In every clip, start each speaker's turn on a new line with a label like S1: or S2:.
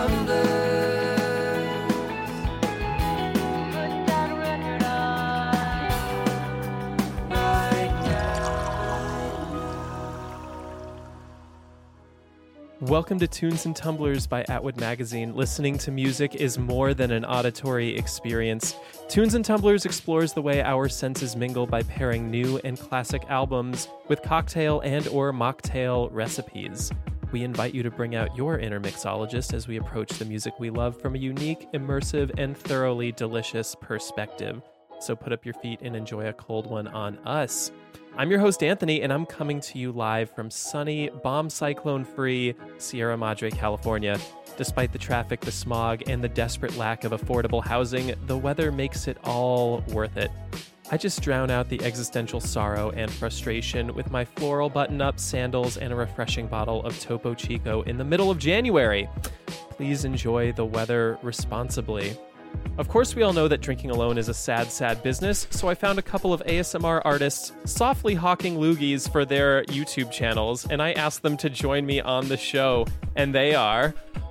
S1: Welcome to Tunes and Tumblers by Atwood Magazine. Listening to music is more than an auditory experience. Tunes and Tumblers explores the way our senses mingle by pairing new and classic albums with cocktail and or mocktail recipes. We invite you to bring out your inner mixologist as we approach the music we love from a unique, immersive, and thoroughly delicious perspective. So put up your feet and enjoy a cold one on us. I'm your host, Anthony, and I'm coming to you live from sunny, bomb cyclone-free Sierra Madre, California. Despite the traffic, the smog, and the desperate lack of affordable housing, the weather makes it all worth it. I just drown out the existential sorrow and frustration with my floral button-up, sandals, and a refreshing bottle of Topo Chico in the middle of January. Please enjoy the weather responsibly. Of course, we all know that drinking alone is a sad, sad business, so I found a couple of ASMR artists softly hawking loogies for their YouTube channels, and I asked them to join me on the show, and they are...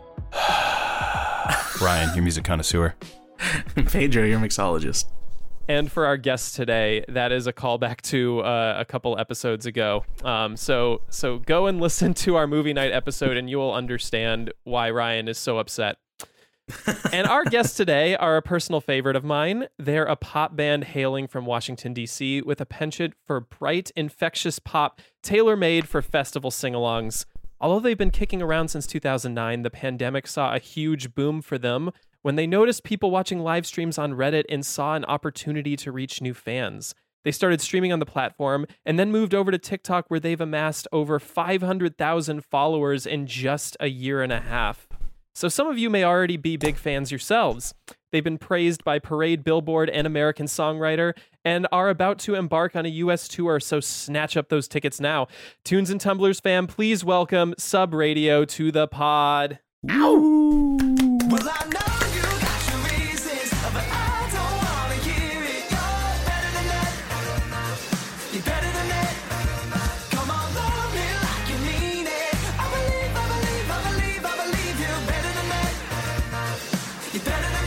S2: Ryan, your music connoisseur.
S3: Pedro, your mixologist.
S1: And for our guest today, that is a callback to a couple episodes ago. So go and listen to our movie night episode, and you will understand why Ryan is so upset. And our guests today are a personal favorite of mine. They're a pop band hailing from Washington, D.C. with a penchant for bright, infectious pop tailor-made for festival sing-alongs. Although they've been kicking around since 2009, the pandemic saw a huge boom for them when they noticed people watching live streams on Reddit and saw an opportunity to reach new fans. They started streaming on the platform and then moved over to TikTok, where they've amassed over 500,000 followers in just a year and a half. So some of you may already be big fans yourselves. They've been praised by Parade, Billboard, and American Songwriter, and are about to embark on a U.S. tour, so snatch up those tickets now. Tunes and Tumblers fam, please welcome Sub Radio to the pod.
S3: Ow!
S4: Well, I know you got your reasons, but I don't wanna hear it. You're better than that. You're better than that. Come on, love me like you mean it. I believe you're better than that. You're better than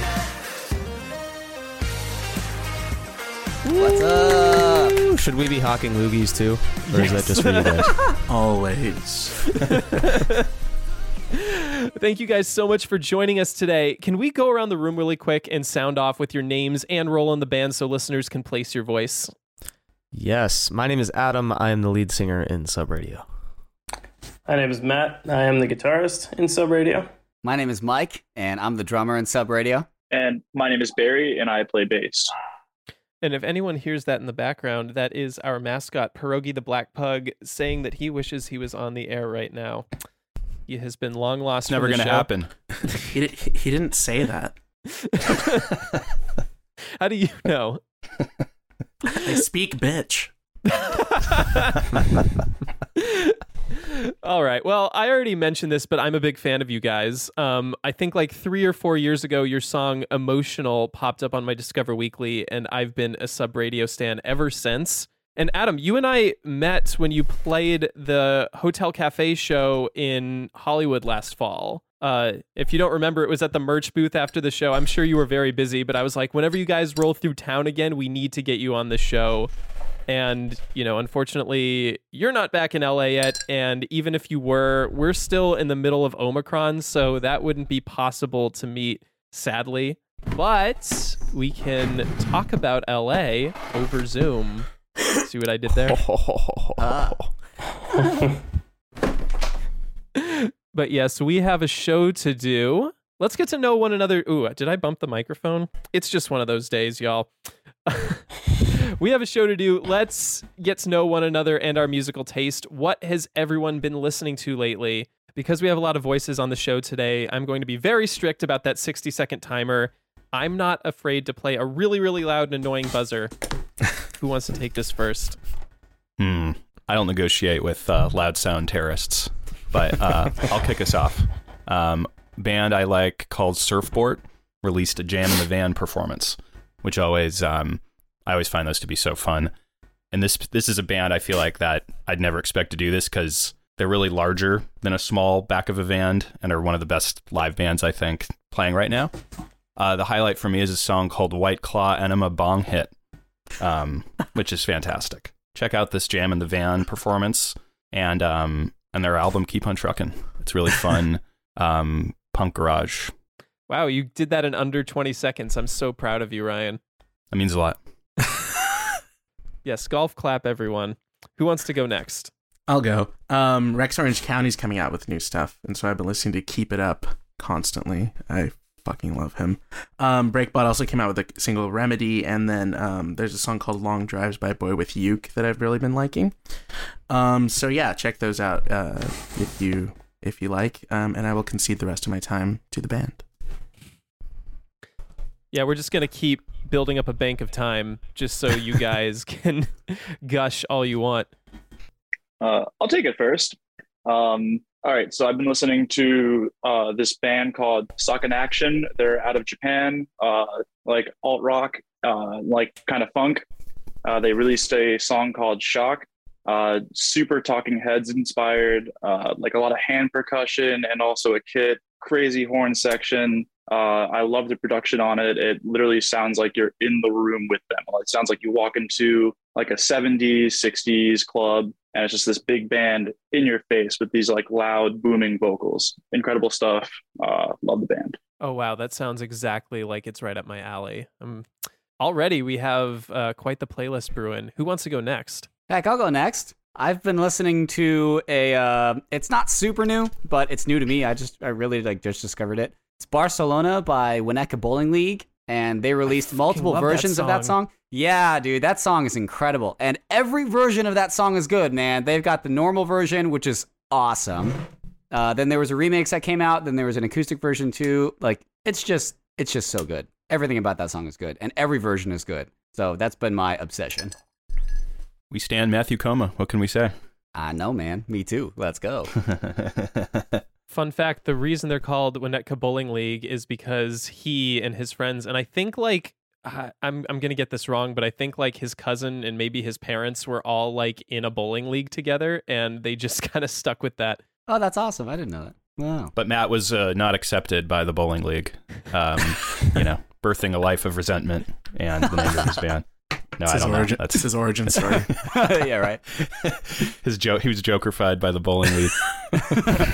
S4: that.
S5: What's up? Should we be hawking loogies too? Or is that just for you guys?
S3: Always.
S1: Thank you guys so much for joining us today. Can we go around the room really quick and sound off with your names and role in the band so listeners can place your voice?
S5: Yes. My name is Adam. I am the lead singer in Sub Radio.
S6: My name is Matt. I am the guitarist in Sub Radio.
S7: My name is Mike, and I'm the drummer in Sub Radio.
S8: And my name is Barry, and I play bass.
S1: And if anyone hears that in the background, that is our mascot, Pierogi the Black Pug, saying that he wishes he was on the air right now. He has been long lost.
S2: It's never
S1: going to
S2: happen.
S3: He didn't say that.
S1: How do you know?
S3: I speak bitch.
S1: All right. Well, I already mentioned this, but I'm a big fan of you guys. I think like 3 or 4 years ago, your song Emotional popped up on my Discover Weekly, and I've been a Sub Radio stan ever since. And Adam, you and I met when you played the Hotel Cafe show in Hollywood last fall. If you don't remember, it was at the merch booth after the show. I'm sure you were very busy, but I was like, whenever you guys roll through town again, we need to get you on the show. And, you know, unfortunately, you're not back in LA yet. And even if you were, we're still in the middle of Omicron, so that wouldn't be possible to meet, sadly. But we can talk about LA over Zoom. See what I did there? But yes, we have a show to do. Let's get to know one another. Ooh, did I bump the microphone? It's just one of those days, y'all. We have a show to do. Let's get to know one another and our musical taste. What has everyone been listening to lately? Because we have a lot of voices on the show today, I'm going to be very strict about that 60-second timer. I'm not afraid to play a really, really loud and annoying buzzer. Who wants to take this first?
S2: I don't negotiate with loud sound terrorists, but I'll kick us off. Band I like called Surfboard released a Jam in the Van performance, which always I always find those to be so fun. And this is a band I feel like that I'd never expect to do this because They're really larger than a small back of a van and are one of the best live bands, I think, playing right now. The highlight for me is a song called White Claw Enema Bong Hit, which is fantastic. Check out this Jam in the Van performance and their album Keep on Truckin'. It's really fun punk garage.
S1: Wow, you did that in under 20 seconds. I'm so proud of you, Ryan.
S2: That means a lot.
S1: Yes, golf clap, everyone. Who wants to go next?
S3: I'll go. Rex Orange County's coming out with new stuff, and so I've been listening to Keep It Up constantly. I fucking love him. Breakbot also came out with a single Remedy, and then there's a song called Long Drives by Boy with Uke that I've really been liking. So yeah, check those out if you like, and I will concede the rest of my time to the band.
S1: Yeah, we're just going to keep building up a bank of time just so you guys can gush all you want.
S8: I'll take it first. All right, so I've been listening to this band called Suck in Action. They're out of Japan, like alt rock, like kind of funk. They released a song called Shock. Super Talking Heads inspired, like a lot of hand percussion and also a kit, crazy horn section. I love the production on it. It literally sounds like you're in the room with them. It sounds like you walk into like a 70s, 60s club, and it's just this big band in your face with these like loud, booming vocals. Incredible stuff. Love the band.
S1: Oh, wow. That sounds exactly like it's right up my alley. Already we have quite the playlist brewing. Who wants to go next?
S7: Heck, I'll go next. I've been listening to it's not super new, but it's new to me. I really just discovered it. It's Barcelona by Winnetka Bowling League, and they released multiple versions of that song. Yeah, dude, that song is incredible. And every version of that song is good, man. They've got the normal version, which is awesome. Then there was a remix that came out. Then there was an acoustic version too. Like, it's just so good. Everything about that song is good, and every version is good. So that's been my obsession.
S2: We stand Matthew Coma. What can we say?
S7: I know, man. Me too. Let's go.
S1: Fun fact, the reason they're called Winnetka Bowling League is because he and his friends, and I think like, I'm going to get this wrong, but I think like his cousin and maybe his parents were all like in a bowling league together, and they just kind of stuck with that.
S7: Oh, that's awesome. I didn't know that. Wow.
S2: But Matt was not accepted by the bowling league, birthing a life of resentment and the name of his band. No, I don't know.
S3: That's his origin story.
S7: Yeah, right.
S2: He was Joker-fied by the bowling league.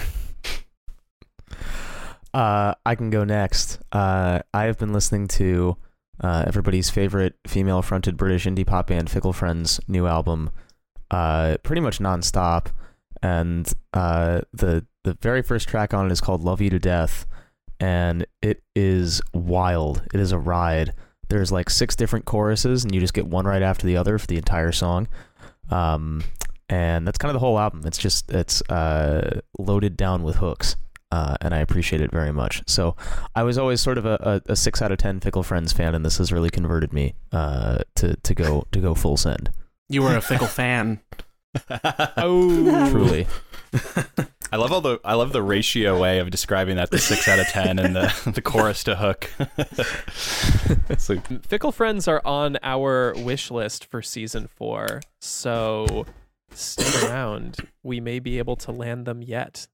S5: I can go next. I have been listening to everybody's favorite female-fronted British indie pop band Fickle Friends' new album, pretty much nonstop. And the very first track on it is called "Love You to Death," and it is wild. It is a ride. There's like 6 different choruses, and you just get one right after the other for the entire song. And that's kind of the whole album. It's loaded down with hooks. And I appreciate it very much. So I was always sort of a 6 out of 10 Fickle Friends fan, and this has really converted me to go full send.
S3: You were a Fickle fan.
S1: Oh,
S5: truly.
S2: I love the ratio way of describing that, the 6 out of 10 and the chorus to hook.
S1: So, Fickle Friends are on our wish list for season 4, so stick around. We may be able to land them yet.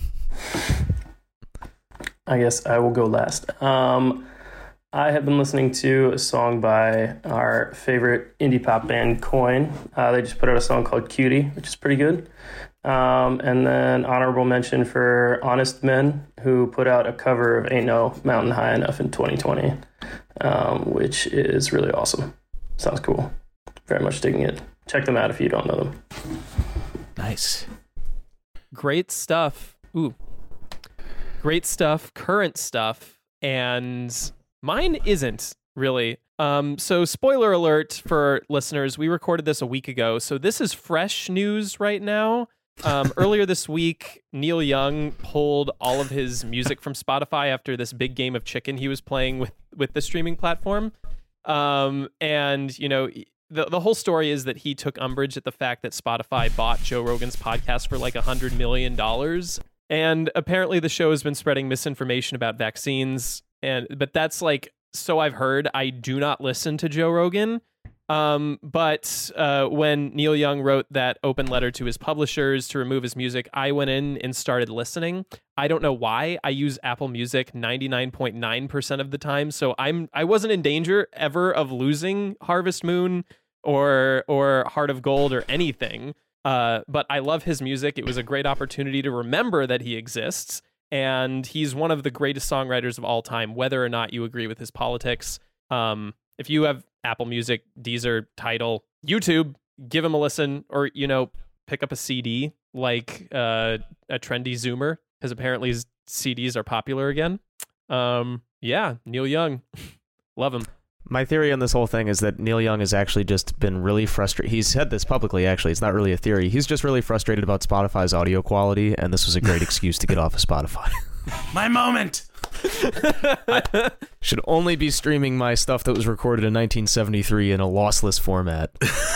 S6: I guess I will go last. I have been listening to a song by our favorite indie pop band, Coin. They just put out a song called Cutie, which is pretty good. And then honorable mention for Honest Men, who put out a cover of Ain't No Mountain High Enough in 2020, which is really awesome. Sounds cool. Very much digging it. Check them out if you don't know them.
S2: Nice.
S1: Great stuff. Ooh. Great stuff, current stuff, and mine isn't really. So spoiler alert for listeners, we recorded this a week ago, so this is fresh news right now. Earlier this week, Neil Young pulled all of his music from Spotify after this big game of chicken he was playing with the streaming platform. And, you know, the whole story is that he took umbrage at the fact that Spotify bought Joe Rogan's podcast for like $100 million. And apparently the show has been spreading misinformation about vaccines. But that's like, so I've heard. I do not listen to Joe Rogan. But when Neil Young wrote that open letter to his publishers to remove his music, I went in and started listening. I don't know why. I use Apple Music 99.9% of the time, so I wasn't in danger ever of losing Harvest Moon or Heart of Gold or anything. But I love his music. It was a great opportunity to remember that he exists, and he's one of the greatest songwriters of all time, whether or not you agree with his politics. If you have Apple Music, Deezer, Tidal, YouTube, give him a listen, or, pick up a CD like a trendy Zoomer, because apparently CDs are popular again. Yeah, Neil Young. Love him.
S5: My theory on this whole thing is that Neil Young has actually just been really frustrated. He's said this publicly, actually. It's not really a theory. He's just really frustrated about Spotify's audio quality, and this was a great excuse to get off of Spotify.
S3: My moment.
S5: I should only be streaming my stuff that was recorded in 1973 in a lossless format.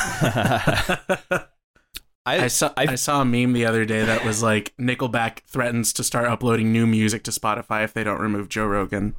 S3: I saw a meme the other day that was like, Nickelback threatens to start uploading new music to Spotify if they don't remove Joe Rogan.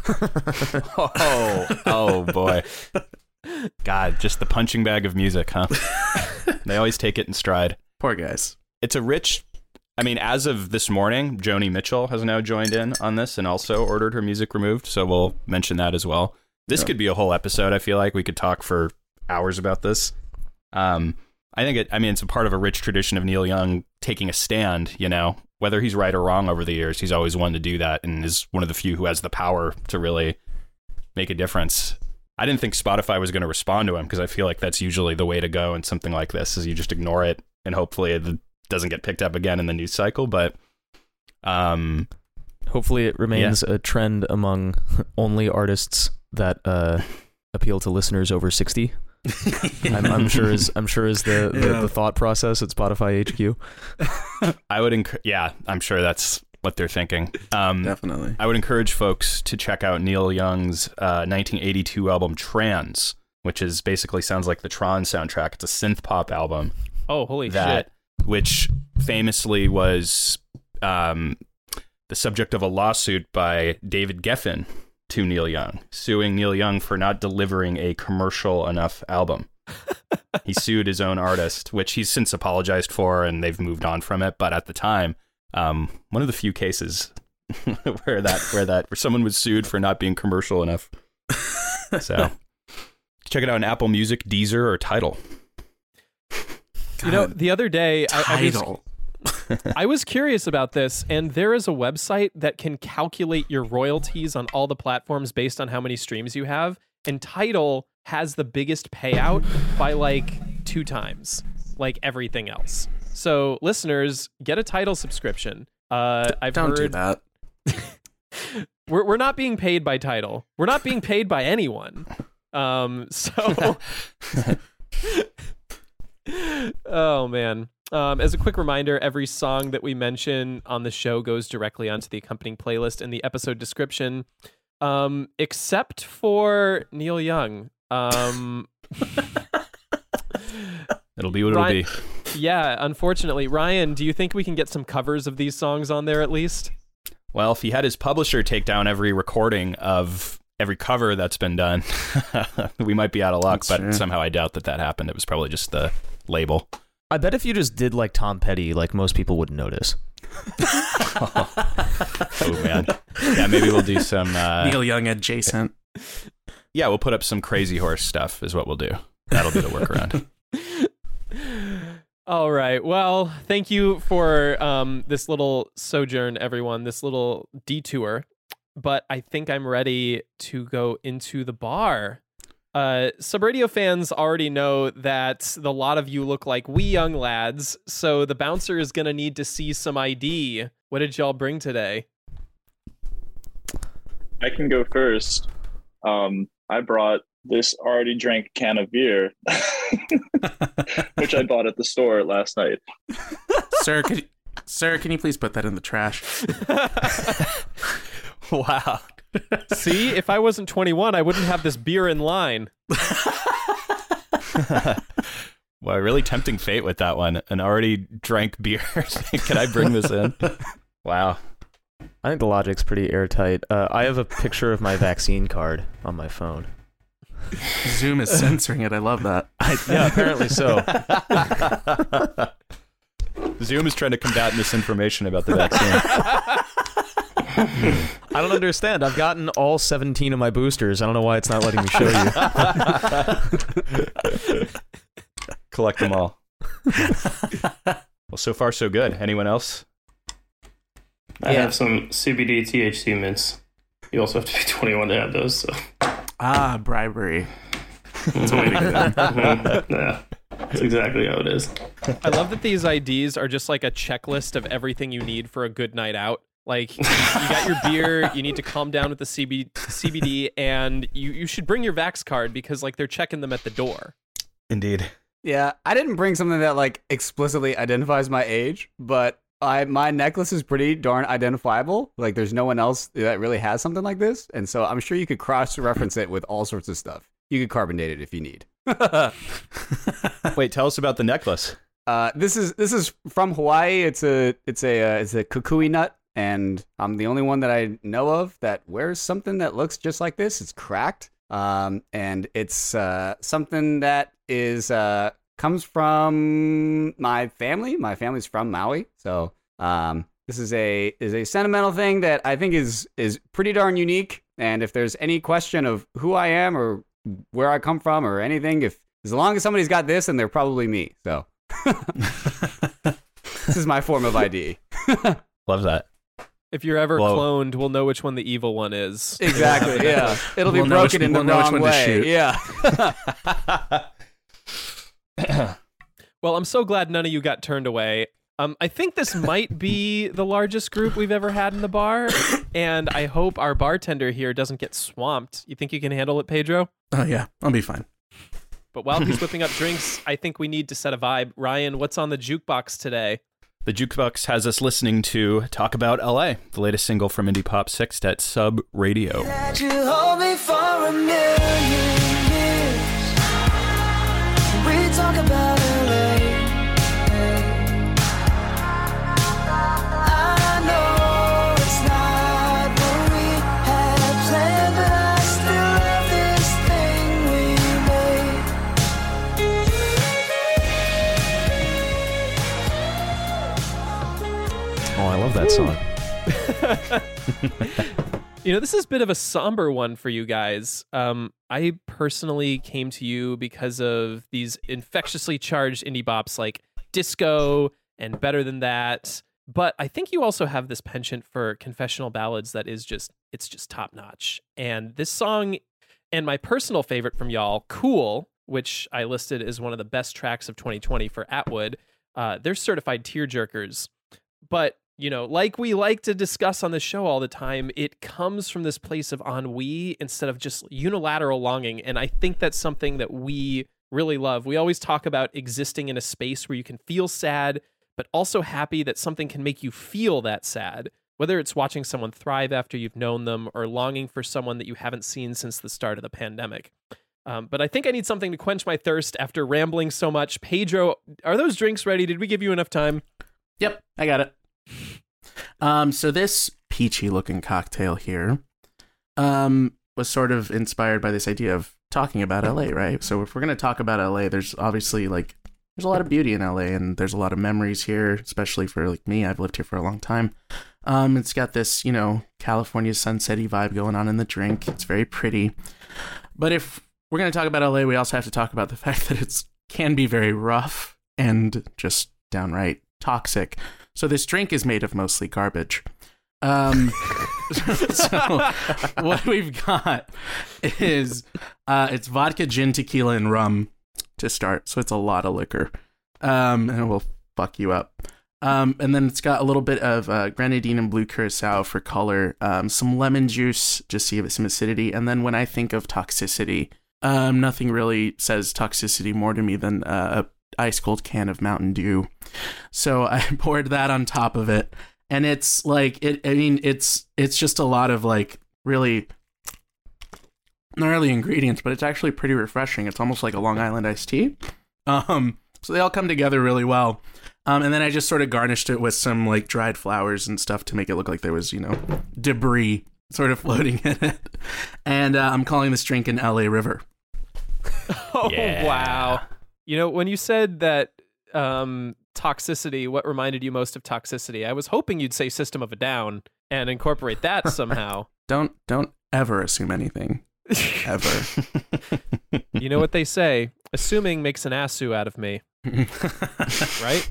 S2: Oh boy. God, just the punching bag of music, huh? They always take it in stride.
S3: Poor guys.
S2: It's a rich... as of this morning, Joni Mitchell has now joined in on this and also ordered her music removed, so we'll mention that as well. This could be a whole episode. I feel like we could talk for hours about this. I think it's a part of a rich tradition of Neil Young taking a stand, whether he's right or wrong over the years. He's always wanted to do that and is one of the few who has the power to really make a difference. I didn't think Spotify was going to respond to him, because I feel like that's usually the way to go in something like this, is you just ignore it and hopefully it doesn't get picked up again in the news cycle. But
S5: hopefully it remains a trend among only artists that appeal to listeners over 60. I'm sure is the thought process at Spotify HQ.
S2: I would I'm sure that's what they're thinking.
S3: Definitely.
S2: I would encourage folks to check out Neil Young's 1982 album Trans, which is basically sounds like the Tron soundtrack. It's a synth pop album.
S1: Oh, holy shit.
S2: Which famously was the subject of a lawsuit by David Geffen to Neil Young, suing Neil Young for not delivering a commercial enough album. He sued his own artist, which he's since apologized for, and they've moved on from it. But at the time, one of the few cases where someone was sued for not being commercial enough. So check it out on Apple Music, Deezer, or Tidal.
S1: The other day, I was curious about this, and there is a website that can calculate your royalties on all the platforms based on how many streams you have, and Tidal has the biggest payout by like 2 times, like everything else. So listeners, get a Tidal subscription. I've
S3: Don't do
S1: heard
S3: that.
S1: we're not being paid by Tidal. We're not being paid by anyone. So oh man. As a quick reminder, every song that we mention on the show goes directly onto the accompanying playlist in the episode description, except for Neil Young.
S2: It'll be what it'll be.
S1: Yeah, unfortunately. Ryan, do you think we can get some covers of these songs on there at least?
S2: Well, if he had his publisher take down every recording of every cover that's been done, we might be out of luck,
S3: That's
S2: but
S3: true.
S2: somehow I doubt that happened. It was probably just the label.
S5: I bet if you just did like Tom Petty, like most people wouldn't notice.
S2: Oh, man. Yeah, maybe we'll do some...
S3: Neil Young adjacent.
S2: Yeah, we'll put up some Crazy Horse stuff is what we'll do. That'll be the workaround.
S1: All right. Well, thank you for this little sojourn, everyone, this little detour. But I think I'm ready to go into the bar. Subradio fans already know that a lot of you look like wee young lads, so the bouncer is going to need to see some ID. What did y'all bring today?
S8: I can go first. I brought this already drank can of beer, which I bought at the store last night.
S3: Sir, can you please put that in the trash?
S2: Wow.
S1: See, if I wasn't 21, I wouldn't have this beer in line.
S2: Well, really tempting fate with that one. An already drank beer. Can I bring this in? Wow.
S5: I think the logic's pretty airtight. I have a picture of my vaccine card on my phone.
S3: Zoom is censoring it. I love that.
S5: Yeah, apparently so.
S2: Zoom is trying to combat misinformation about the vaccine.
S5: I don't understand. I've gotten all 17 of my boosters. I don't know why it's not letting me show you.
S2: Collect them all. Well, so far so good. Anyone else?
S6: I have some CBD THC mints. You also have to be 21 to have those. So.
S3: Bribery. That's a way to get in.
S6: Yeah, that's exactly how it is.
S1: I love that these IDs are just like a checklist of everything you need for a good night out. Like, you got your beer, you need to calm down with the CBD, and you should bring your Vax card because, like, they're checking them at the door.
S2: Indeed.
S7: Yeah, I didn't bring something that like explicitly identifies my age, but my necklace is pretty darn identifiable. Like, there's no one else that really has something like this, and so I'm sure you could cross-reference it with all sorts of stuff. You could carbonate it if you need.
S2: Wait, tell us about the necklace.
S7: This is from Hawaii. It's a kukui nut, and I'm the only one that I know of that wears something that looks just like this. It's cracked, and it's something that is comes from my family. My family's from Maui, so this is a sentimental thing that I think is pretty darn unique. And if there's any question of who I am or where I come from or anything, as long as somebody's got this, then they're probably me. So this is my form of ID.
S2: Love that.
S1: If you're ever
S2: Whoa.
S1: cloned, we'll know which one the evil one is.
S7: Exactly. Yeah, it'll be
S3: We'll know
S7: broken
S3: which-
S7: in the
S3: we'll know which
S7: wrong
S3: one to
S7: way.
S3: shoot.
S7: Yeah.
S1: Well, I'm so glad none of you got turned away. I think this might be the largest group we've ever had in the bar, and I hope our bartender here doesn't get swamped. You think you can handle it, Pedro?
S3: Oh, yeah. I'll be fine.
S1: But while he's whipping up drinks, I think we need to set a vibe. Ryan, what's on the jukebox today?
S2: The Jukebox has us listening to Talk About LA, the latest single from indie pop sextet Sub Radio.
S4: That you hold me for a million years. We talk about LA. I know it's not what we had planned, but I still love this thing we made.
S5: Oh, I love that song.
S1: You know, this is a bit of a somber one for you guys. I personally came to you because of these infectiously charged indie bops like Disco and Better Than That. But I think you also have this penchant for confessional ballads that is just top notch. And this song, and my personal favorite from y'all, Cool, which I listed as one of the best tracks of 2020 for Atwood, they're certified tearjerkers. But you know, like we like to discuss on the show all the time, it comes from this place of ennui instead of just unilateral longing. And I think that's something that we really love. We always talk about existing in a space where you can feel sad, but also happy that something can make you feel that sad, whether it's watching someone thrive after you've known them or longing for someone that you haven't seen since the start of the pandemic. But I think I need something to quench my thirst after rambling so much. Pedro, are those drinks ready? Did we give you enough time?
S3: Yep, I got it. So this peachy looking cocktail here was sort of inspired by this idea of talking about LA, right? So if we're going to talk about LA, there's obviously there's a lot of beauty in LA and there's a lot of memories here, especially for like me. I've lived here for a long time. It's got this, California sunsetty vibe going on in the drink. It's very pretty. But if we're going to talk about LA, we also have to talk about the fact that it can be very rough and just downright toxic. So this drink is made of mostly garbage. So what we've got is it's vodka, gin, tequila, and rum to start. So it's a lot of liquor, and it will fuck you up. And then it's got a little bit of grenadine and blue curacao for color, some lemon juice just to give it some acidity. And then when I think of toxicity, nothing really says toxicity more to me than a ice cold can of Mountain Dew. So I poured that on top of it, and it's like it's just a lot of like really gnarly ingredients, but it's actually pretty refreshing. It's almost like a Long Island iced tea. So they all come together really well. And then I just sort of garnished it with some like dried flowers and stuff to make it look like there was, debris sort of floating in it. And I'm calling this drink an LA River.
S1: Oh,
S2: Yeah.
S1: wow. You know, when you said that toxicity, what reminded you most of toxicity? I was hoping you'd say System of a Down and incorporate that somehow.
S3: Don't ever assume anything. Ever.
S1: You know what they say? Assuming makes an assu out of me, right?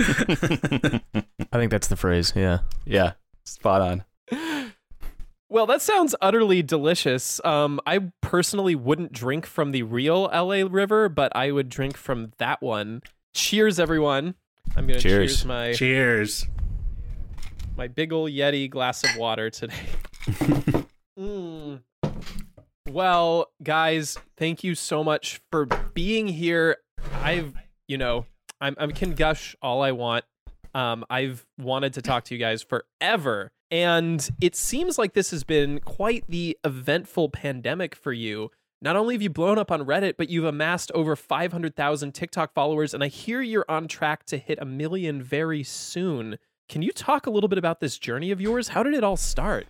S5: I think that's the phrase. Yeah.
S2: Yeah, spot on.
S1: Well, that sounds utterly delicious. I personally wouldn't drink from the real LA River, but I would drink from that one. Cheers, everyone. I'm going to cheers my
S3: Cheers.
S1: my big ol' Yeti glass of water today. Well, guys, thank you so much for being here. I can gush all I want. I've wanted to talk to you guys forever. And it seems like this has been quite the eventful pandemic for you. Not only have you blown up on Reddit, but you've amassed over 500,000 TikTok followers, and I hear you're on track to hit 1 million very soon. Can you talk a little bit about this journey of yours? How did it all start?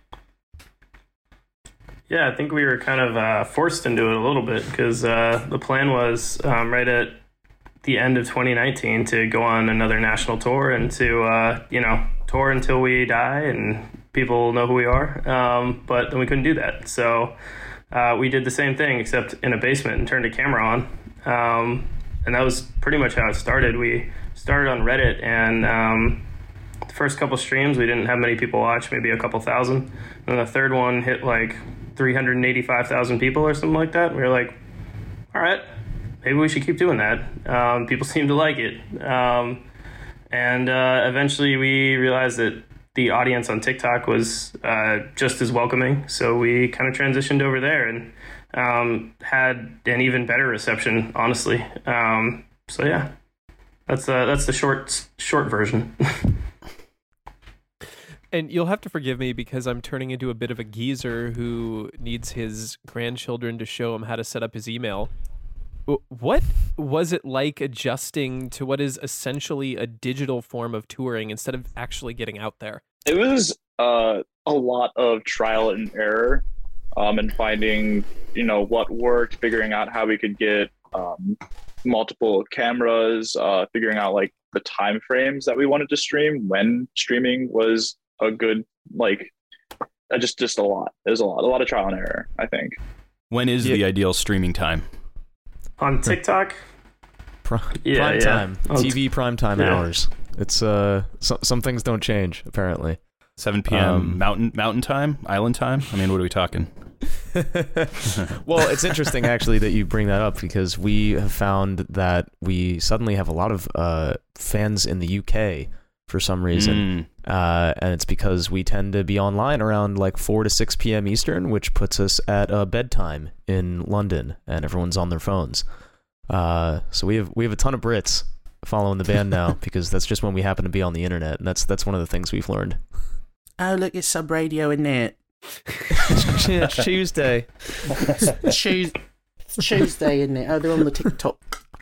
S6: Yeah, I think we were kind of forced into it a little bit because the plan was right at the end of 2019 to go on another national tour and to, tour until we die and people know who we are. But then we couldn't do that. So we did the same thing except in a basement and turned a camera on. And that was pretty much how it started. We started on Reddit, and the first couple streams we didn't have many people watch, maybe a couple thousand. And the third one hit like 385,000 people or something like that. We were like, all right, maybe we should keep doing that. People seem to like it. And eventually we realized that the audience on TikTok was just as welcoming. So we kind of transitioned over there and had an even better reception, honestly. So yeah, that's the short version.
S1: And you'll have to forgive me because I'm turning into a bit of a geezer who needs his grandchildren to show him how to set up his email. What was it like adjusting to what is essentially a digital form of touring instead of actually getting out there?
S8: It was a lot of trial and error, and finding, what worked, figuring out how we could get multiple cameras, figuring out like the time frames that we wanted to stream, when streaming was a good, just a lot. There's a lot of trial and error, I think.
S2: When is the ideal streaming time?
S6: On TikTok?
S5: Prime
S6: Yeah.
S5: time.
S6: Oh,
S5: TV prime time
S6: yeah.
S5: hours. It's some things don't change apparently.
S2: 7 p.m. Mountain time, island time. I mean, what are we talking?
S5: Well, it's interesting actually that you bring that up because we have found that we suddenly have a lot of fans in the UK for some reason, and it's because we tend to be online around like 4 to 6 p.m. Eastern, which puts us at bedtime in London, and everyone's on their phones. So we have a ton of Brits following the band now because that's just when we happen to be on the internet, and that's one of the things we've learned.
S3: Oh, look, it's Sub Radio, isn't it?
S5: It's Tuesday.
S3: Tuesday, isn't it? Oh, they're on the TikTok.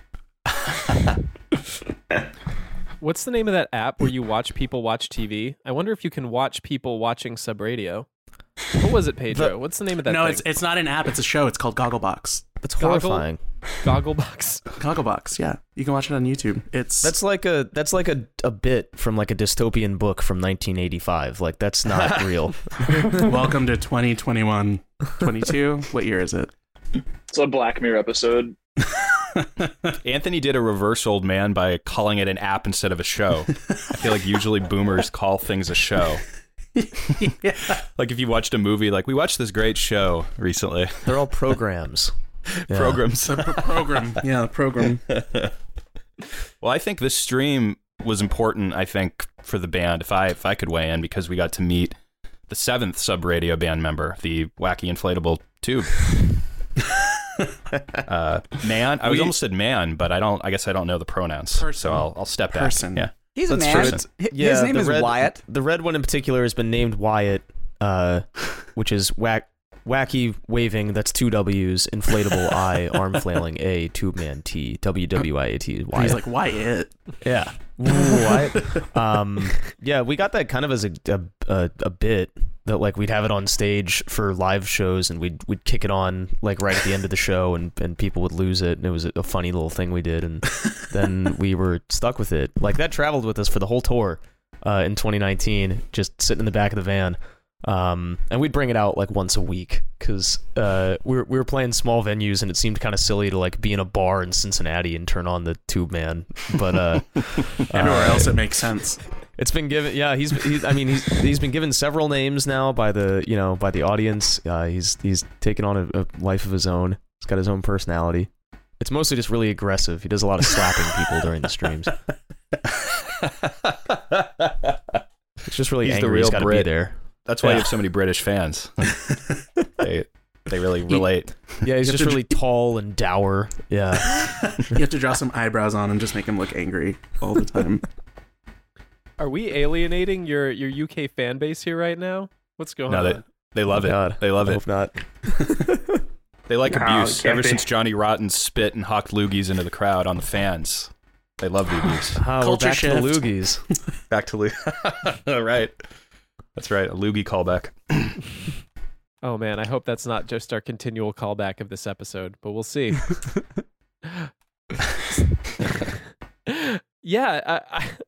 S1: What's the name of that app where you watch people watch TV? I wonder if you can watch people watching Sub Radio. What was it, Pedro? What's the name of that
S3: No,
S1: thing?
S3: it's not an app. It's a show. It's called Gogglebox.
S5: That's horrifying.
S1: Gogglebox.
S3: Gogglebox, yeah. You can watch it on YouTube.
S5: That's like a bit from like a dystopian book from 1985. Like that's not real.
S3: Welcome to 2021. 22? What year is it?
S8: It's a Black Mirror episode.
S2: Anthony did a reverse old man by calling it an app instead of a show. I feel like usually boomers call things a show.
S3: Yeah.
S2: Like if you watched a movie, like we watched this great show recently.
S5: They're all programs. Yeah.
S2: Programs.
S3: Program. Yeah, program.
S2: Well, I think this stream was important, I think, for the band, if I could weigh in, because we got to meet the 7th Sub Radio band member, the wacky inflatable tube. Man, I almost said man, but I guess I don't know the pronouns, so I'll step back.
S3: Person.
S2: Yeah.
S7: He's a
S3: That's
S7: man.
S3: true.
S7: His name is
S5: red,
S7: Wyatt.
S5: The red one in particular has been named Wyatt, which is wacky waving. That's 2 W's. Inflatable I. Arm flailing A. Tube man T. WWIAT. Wyatt.
S3: He's like, Wyatt.
S5: Yeah. Wyatt. Yeah, we got that kind of as a bit. that like we'd have it on stage for live shows, and we'd kick it on like right at the end of the show, and people would lose it, and it was a funny little thing we did, and then we were stuck with it. Like that traveled with us for the whole tour in 2019, just sitting in the back of the van. And we'd bring it out like once a week because we were playing small venues, and it seemed kind of silly to like be in a bar in Cincinnati and turn on the Tube Man, but
S3: Everywhere else it makes sense.
S5: it's been given. Yeah, he's been given several names now by the audience. He's taken on a life of his own. He's got his own personality. It's mostly just really aggressive. He does a lot of slapping people during the streams. It's just really
S2: He's the
S5: angry.
S2: real
S5: He's got to be
S2: Brit.
S5: there.
S2: That's why you have so many British fans. They really relate.
S5: Yeah, he's
S3: You
S5: just
S3: have to-
S5: really tall and dour. Yeah.
S3: You have to draw some eyebrows on and just make him look angry all the time.
S1: Are we alienating your UK fan base here right now? What's going
S2: No,
S1: on?
S2: they love it.
S5: God,
S2: They love
S5: I
S2: it.
S5: hope not.
S2: They like
S6: No,
S2: abuse.
S6: it can't
S2: Ever
S6: be.
S2: since Johnny Rotten spit and hawked loogies into the crowd on the fans, they love the abuse.
S5: Well,
S3: Culture
S5: back to the
S3: shift.
S5: loogies.
S2: Back to loogie. Right. That's right. A loogie callback.
S1: Oh man, I hope that's not just our continual callback of this episode, but we'll see. Yeah,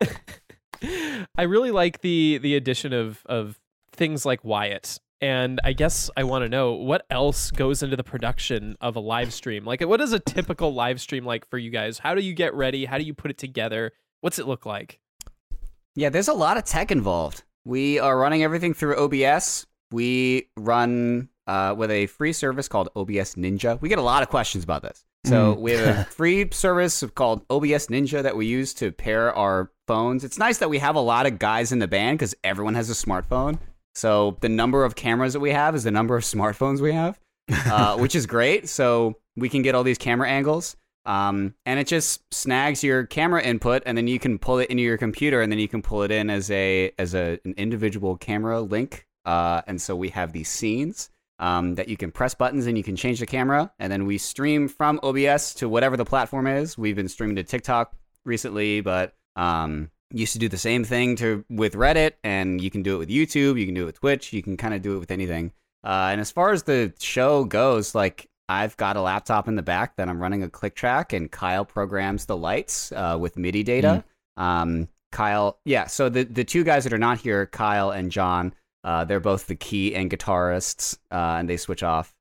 S1: I really like the addition of things like Wyatt. And I guess I want to know what else goes into the production of a live stream. Like, what is a typical live stream like for you guys? How do you get ready? How do you put it together? What's it look like?
S7: Yeah, there's a lot of tech involved. We are running everything through OBS. We run with a free service called OBS Ninja. We get a lot of questions about this. So we have a free service called OBS Ninja that we use to pair our phones. It's nice that we have a lot of guys in the band because everyone has a smartphone. So the number of cameras that we have is the number of smartphones we have, which is great. So we can get all these camera angles. And it just snags your camera input, and then you can pull it into your computer, and then you can pull it in as an individual camera link. And so we have these scenes that you can press buttons and you can change the camera, and then we stream from OBS to whatever the platform is. We've been streaming to TikTok recently, but used to do the same thing with Reddit, and you can do it with YouTube, you can do it with Twitch, you can kind of do it with anything. And as far as the show goes, like, I've got a laptop in the back that I'm running a click track, and Kyle programs the lights with MIDI data. Kyle, yeah, so the two guys that are not here, Kyle and John, they're both the key and guitarists, and they switch off.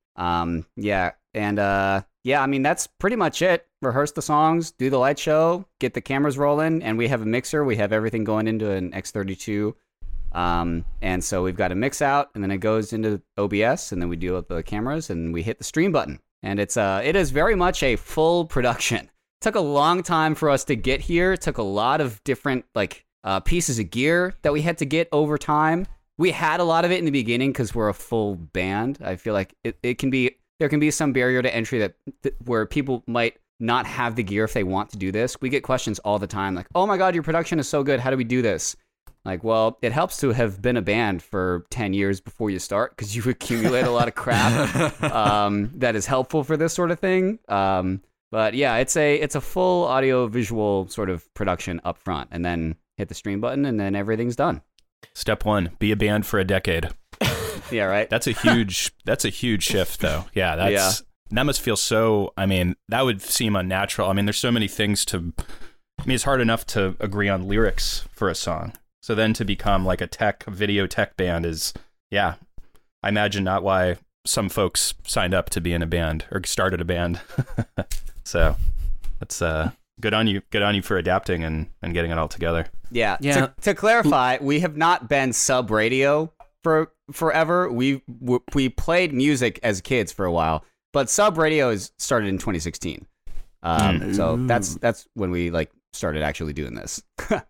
S7: Yeah, I mean, that's pretty much it. Rehearse the songs, do the light show, get the cameras rolling, and we have a mixer. We have everything going into an X32. And so we've got a mix out, and then it goes into OBS, and then we deal with the cameras, and we hit the stream button. And it is very much a full production. It took a long time for us to get here. It took a lot of different pieces of gear that we had to get over time. We had a lot of it in the beginning because we're a full band. I feel like there can be some barrier to entry that where people might not have the gear if they want to do this. We get questions all the time like, "Oh my God, your production is so good. How do we do this?" Like, well, it helps to have been a band for 10 years before you start because you accumulate a lot of crap that is helpful for this sort of thing. But yeah, it's a full audio visual sort of production up front, and then hit the stream button, and then everything's done.
S2: Step one: be a band for a decade.
S7: Yeah, right.
S2: That's a huge shift, though. Yeah, that must feel so. I mean, that would seem unnatural. I mean, there's so many things to. I mean, it's hard enough to agree on lyrics for a song. So then to become like a video tech band is, yeah, I imagine not why some folks signed up to be in a band or started a band. So that's good on you. Good on you for adapting and getting it all together.
S7: Yeah.
S3: Yeah.
S7: To clarify, we have not been sub radio for forever. We played music as kids for a while, but sub radio started in 2016. So that's when we started actually doing this.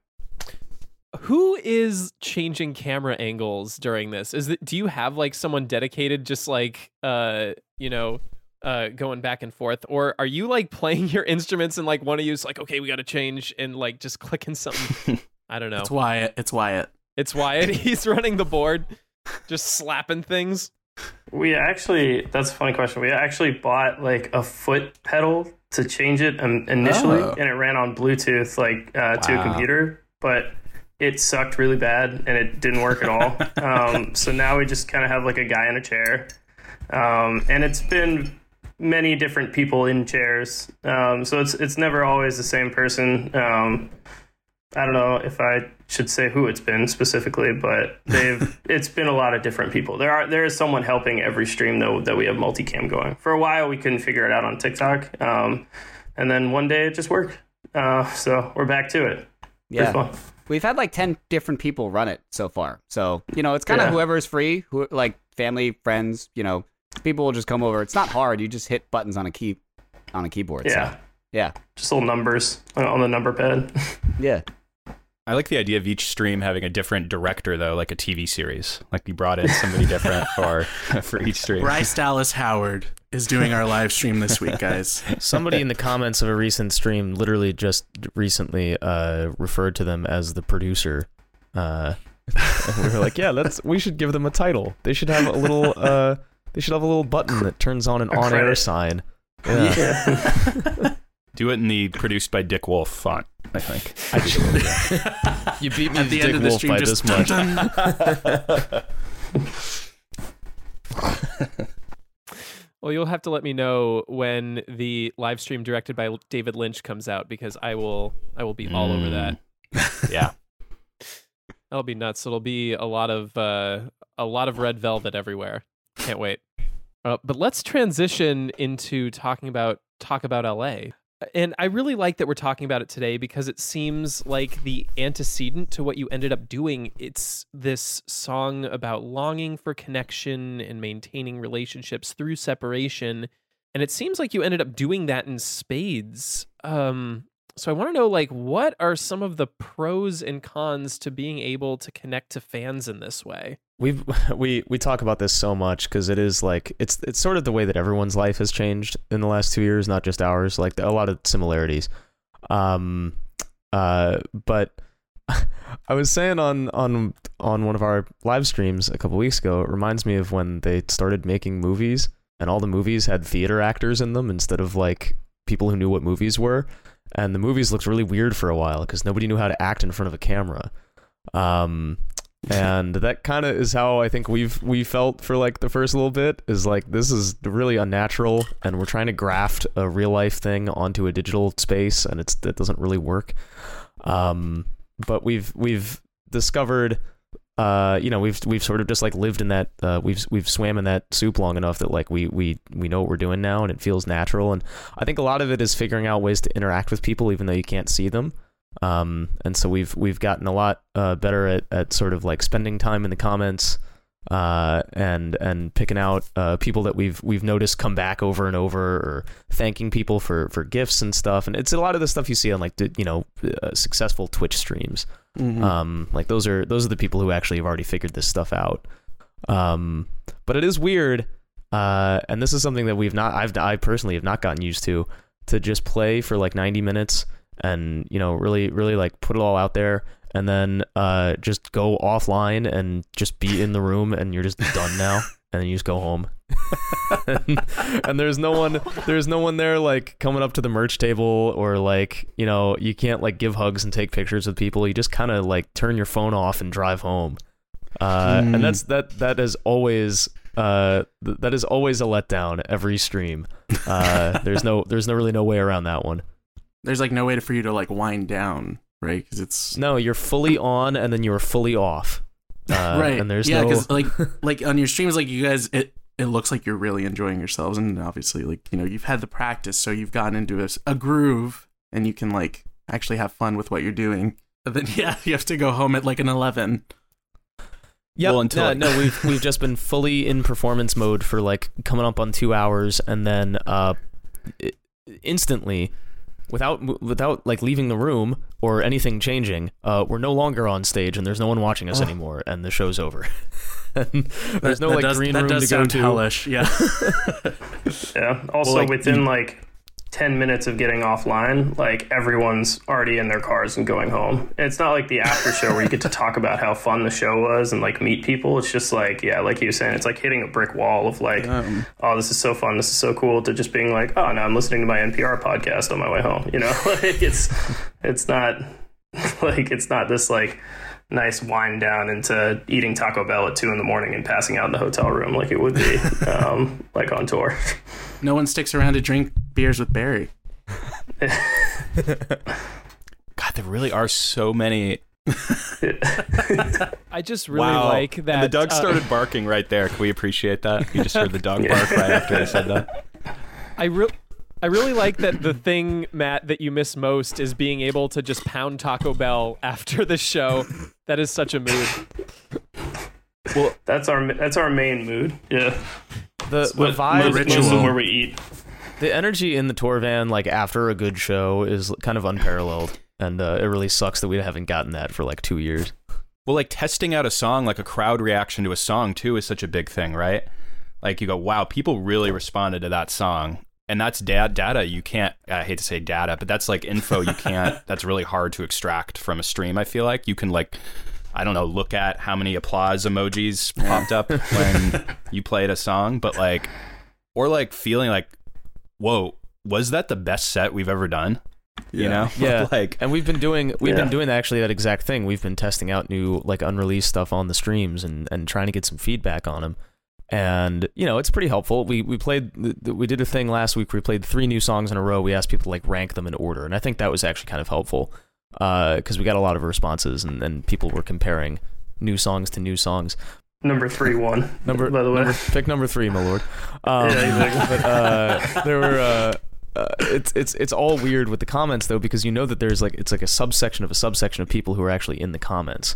S1: Who is changing camera angles during this? Do you have someone dedicated just going back and forth, or are you playing your instruments and one of you's okay, we got to change, and just clicking something? I don't know.
S3: It's Wyatt.
S1: It's Wyatt. He's running the board, just slapping things.
S6: That's a funny question. We actually bought a foot pedal to change it initially, and it ran on Bluetooth to a computer, but it sucked really bad and it didn't work at all. So now we just kind of have like a guy in a chair. And it's been many different people in chairs. So it's never always the same person. I don't know if I should say who it's been specifically, but it's been a lot of different people. There is someone helping every stream though that we have multicam going. For a while we couldn't figure it out on TikTok. And then one day it just worked. So we're back to it.
S7: Yeah.
S6: Fun.
S7: We've had like 10 different people run it so far. So, it's kind of whoever is free, like family, friends, people will just come over. It's not hard. You just hit buttons on a keyboard.
S6: Yeah.
S7: So, yeah.
S6: Just little numbers on the number pad.
S7: Yeah.
S2: I like the idea of each stream having a different director, though, like a TV series. Like you brought in somebody different for each stream.
S3: Bryce Dallas Howard is doing our live stream this week, guys.
S5: Somebody in the comments of a recent stream literally just recently referred to them as the producer. And we were like, yeah, we should give them a title. They should have a little button that turns on an on-air sign. Yeah.
S2: Do it in the produced by Dick Wolf font, I think.
S5: You beat me
S3: At
S5: to
S3: the
S5: Dick
S3: end of the
S5: Wolf
S3: stream,
S5: by
S3: just
S5: this much.
S1: Well, you'll have to let me know when the live stream directed by David Lynch comes out, because I will be all over that.
S2: Yeah.
S1: That'll be nuts. It'll be a lot of red velvet everywhere. Can't wait. But let's transition into talk about LA. And I really like that we're talking about it today because it seems like the antecedent to what you ended up doing. It's this song about longing for connection and maintaining relationships through separation. And it seems like you ended up doing that in spades. So I want to know, like, what are some of the pros and cons to being able to connect to fans in this way?
S5: We talk about this so much because it is like it's sort of the way that everyone's life has changed in the last 2 years, not just ours. Like a lot of similarities. But I was saying on one of our live streams a couple weeks ago, it reminds me of when they started making movies and all the movies had theater actors in them instead of like people who knew what movies were. And the movies looked really weird for a while because nobody knew how to act in front of a camera. And that kind of is how I think we felt for like the first little bit, is like this is really unnatural and we're trying to graft a real life thing onto a digital space and it doesn't really work. But we've discovered we've sort of just like lived in that we've swam in that soup long enough that like we know what we're doing now and it feels natural. And I think a lot of it is figuring out ways to interact with people even though you can't see them. And so we've gotten a lot better at sort of like spending time in the comments and picking out people that we've noticed come back over and over, or thanking people for gifts and stuff. And it's a lot of the stuff you see on like successful Twitch streams. Mm-hmm. Like those are the people who actually have already figured this stuff out. But it is weird, and this is something that I personally have not gotten used to just play for like 90 minutes and really like put it all out there and then just go offline and just be in the room and you're just done now and then you just go home. and there's no one there like coming up to the merch table, or like you can't like give hugs and take pictures with people. You just kind of like turn your phone off and drive home. And that is always a letdown every stream. There's really no way around that one.
S3: There's like no way for you to like wind down, right? Because
S5: you're fully on and then you're fully off.
S3: Right.
S5: And there's
S3: because like on your streams, like you guys, it looks like you're really enjoying yourselves, and obviously like you've had the practice, so you've gotten into a groove, and you can like actually have fun with what you're doing. But then you have to go home at like an 11.
S5: Yeah, well, we've just been fully in performance mode for like coming up on 2 hours, and then instantly, without like leaving the room or anything changing, we're no longer on stage, and there's no one watching us anymore, and the show's over. There's no like green room to go to.
S3: Hellish. Yeah.
S6: Yeah. Also, within like 10 minutes of getting offline, like everyone's already in their cars and going home. It's not like the after show where you get to talk about how fun the show was and like meet people. It's just like, like you were saying, it's like hitting a brick wall of like, oh, this is so fun, this is so cool, to just being like, oh, now I'm listening to my NPR podcast on my way home. Like it's not like, it's not this like nice wind down into eating Taco Bell at 2 a.m. and passing out in the hotel room like it would be like on tour.
S3: No one sticks around to drink beers with Barry.
S2: God, there really are so many.
S1: I just really
S2: Wow.
S1: like that.
S2: And the dog started barking right there. Can we appreciate that? You just heard the dog bark right after I said that.
S1: I really like that the thing, Matt, that you miss most is being able to just pound Taco Bell after the show. That is such a mood.
S6: Well, that's our main mood. Yeah.
S5: The
S6: What-
S5: vibe,
S6: most of where we eat.
S5: the energy in the tour van, like after a good show, is kind of unparalleled, and it really sucks that we haven't gotten that for like 2 years.
S2: Well, like testing out a song, like a crowd reaction to a song too, is such a big thing, right? Like you go, wow, people really responded to that song. And that's data you can't, I hate to say data, but that's like info you can't, that's really hard to extract from a stream, I feel like. You can like, I don't know, look at how many applause emojis popped up when you played a song, but like, or like feeling like, whoa, was that the best set we've ever done? You know?
S5: Yeah,
S2: Like,
S5: and we've been doing actually that exact thing. We've been testing out new like unreleased stuff on the streams and trying to get some feedback on them. And you know, it's pretty helpful. We did a thing last week where we played 3 new songs in a row. We asked people to like rank them in order, and I think that was actually kind of helpful because we got a lot of responses, and people were comparing new songs to new songs.
S6: Number 3-1. By the way.
S5: Pick number 3, my lord.
S6: Yeah, exactly.
S5: But there were. It's all weird with the comments though, because you know that there's like it's like a subsection of people who are actually in the comments.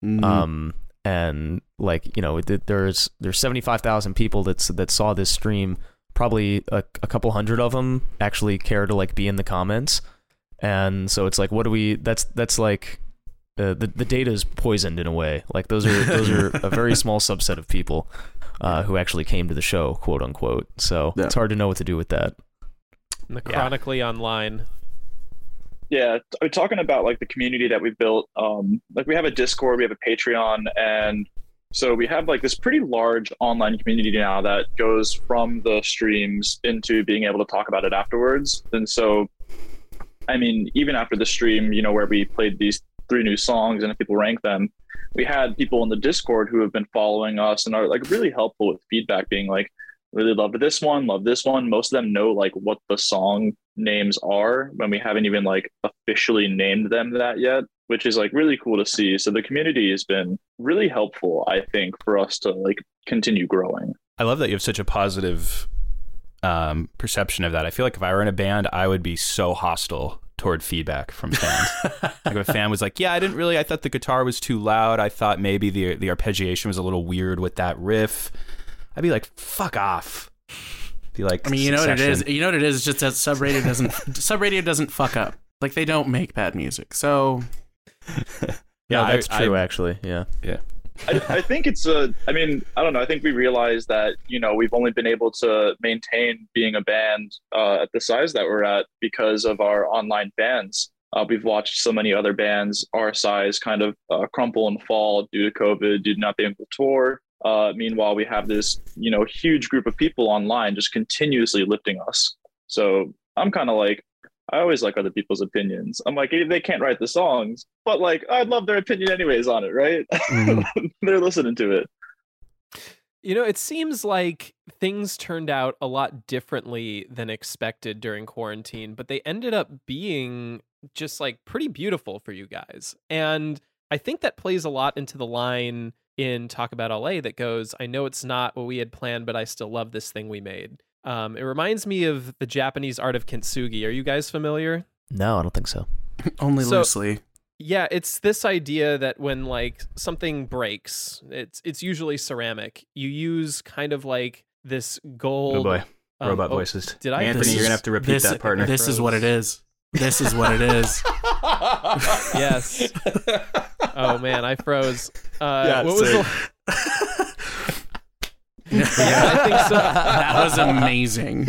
S5: And like, you know, there's 75,000 people that saw this stream. Probably a couple hundred of them actually care to like be in the comments. And so it's like, what do we? That's like the data is poisoned in a way. Like those are a very small subset of people who actually came to the show, quote unquote. So it's hard to know what to do with that.
S1: The Chronically Online.
S8: Yeah, talking about like the community that we've built, like we have a Discord, we have a Patreon, and so we have like this pretty large online community now that goes from the streams into being able to talk about it afterwards. And so, I mean, even after the stream, you know, where we played these 3 new songs and if people rank them, we had people in the Discord who have been following us and are like really helpful with feedback, being like, really loved this one, love this one. Most of them know like what the song names are when we haven't even like officially named them that yet, which is like really cool to see. So the community has been really helpful, I think, for us to like continue growing.
S2: I love that you have such a positive perception of that. I feel like if I were in a band, I would be so hostile toward feedback from fans. Like if a fan was like, yeah, I thought the guitar was too loud. I thought maybe the arpeggiation was a little weird with that riff. I'd be like, fuck off. Be like,
S3: I mean, you know what it is? You know what it is? It's just that Subradio doesn't fuck up. Like they don't make bad music. So
S5: Yeah, that's true actually. Yeah.
S8: I think it's I mean, I don't know. I think we realize that, you know, we've only been able to maintain being a band at the size that we're at because of our online fans. We've watched so many other bands our size kind of crumple and fall due to COVID, due to not being able to tour. Meanwhile, we have this, you know, huge group of people online just continuously lifting us. So I'm kind of like, I always like other people's opinions. I'm like, they can't write the songs, but like, I'd love their opinion anyways on it, right? Mm-hmm. They're listening to it.
S1: You know, it seems like things turned out a lot differently than expected during quarantine, but they ended up being just like pretty beautiful for you guys. And I think that plays a lot into the line in Talk About LA that goes, I know it's not what we had planned, but I still love this thing we made. It reminds me of the Japanese art of kintsugi. Are you guys familiar?
S5: No, I don't think so.
S3: Only loosely.
S1: Yeah, it's this idea that when like something breaks, it's usually ceramic. You use kind of like this gold.
S2: Oh boy, robot voices.
S1: Did I?
S2: Anthony, you're gonna have to repeat that, partner.
S3: This is what it is. This is what it is.
S1: Yes. Oh man, I froze.
S2: Yeah,
S1: what was the?
S3: Yeah,
S1: I think so.
S3: That was amazing.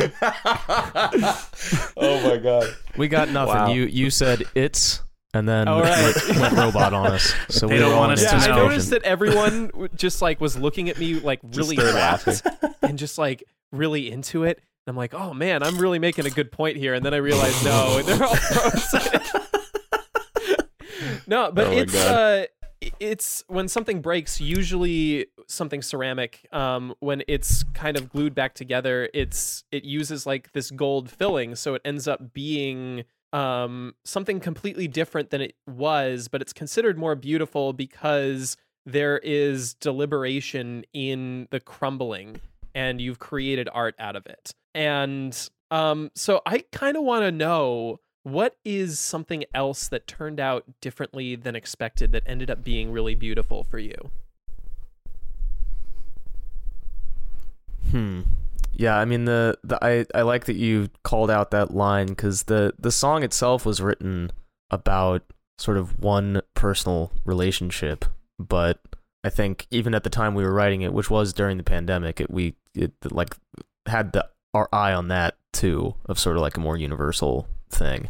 S2: Oh my god,
S5: we got nothing.
S2: Wow.
S5: You said it's, and then
S1: right.
S5: went robot on us. So
S3: They
S5: we
S3: don't
S5: were
S3: want
S5: on
S3: us to
S5: anticipation.
S1: I noticed that everyone just like was looking at me like really rapt and just like really into it. And I'm like, oh man, I'm really making a good point here. And then I realized, no, they're all frozen. No, but it's when something breaks, usually something ceramic, when it's kind of glued back together, it uses like this gold filling, so it ends up being something completely different than it was, but it's considered more beautiful because there is deliberation in the crumbling, and you've created art out of it. And so I kind of want to know, what is something else that turned out differently than expected that ended up being really beautiful for you?
S5: Yeah, I mean I like that you called out that line, because the song itself was written about sort of one personal relationship, but I think even at the time we were writing it, which was during the pandemic, it like had our eye on that too, of sort of like a more universal thing.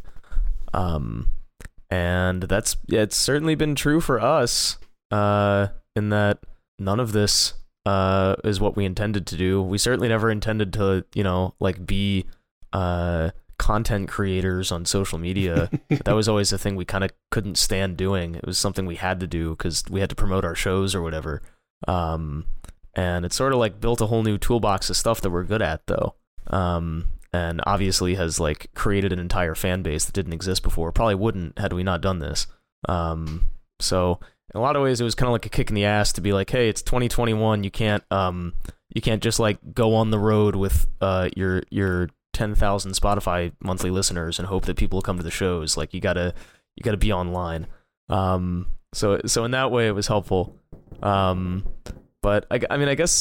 S5: And it's certainly been true for us, in that none of this is what we intended to do. We certainly never intended to, like be content creators on social media. That was always a thing we kind of couldn't stand doing. It was something we had to do because we had to promote our shows or whatever. And it sort of like built a whole new toolbox of stuff that we're good at, though. And obviously has like created an entire fan base that didn't exist before. Probably wouldn't had we not done this. So in a lot of ways, it was kind of like a kick in the ass to be like, hey, it's 2021. You can't just like go on the road with your 10,000 Spotify monthly listeners and hope that people will come to the shows. Like you gotta be online. So in that way, it was helpful. But I guess.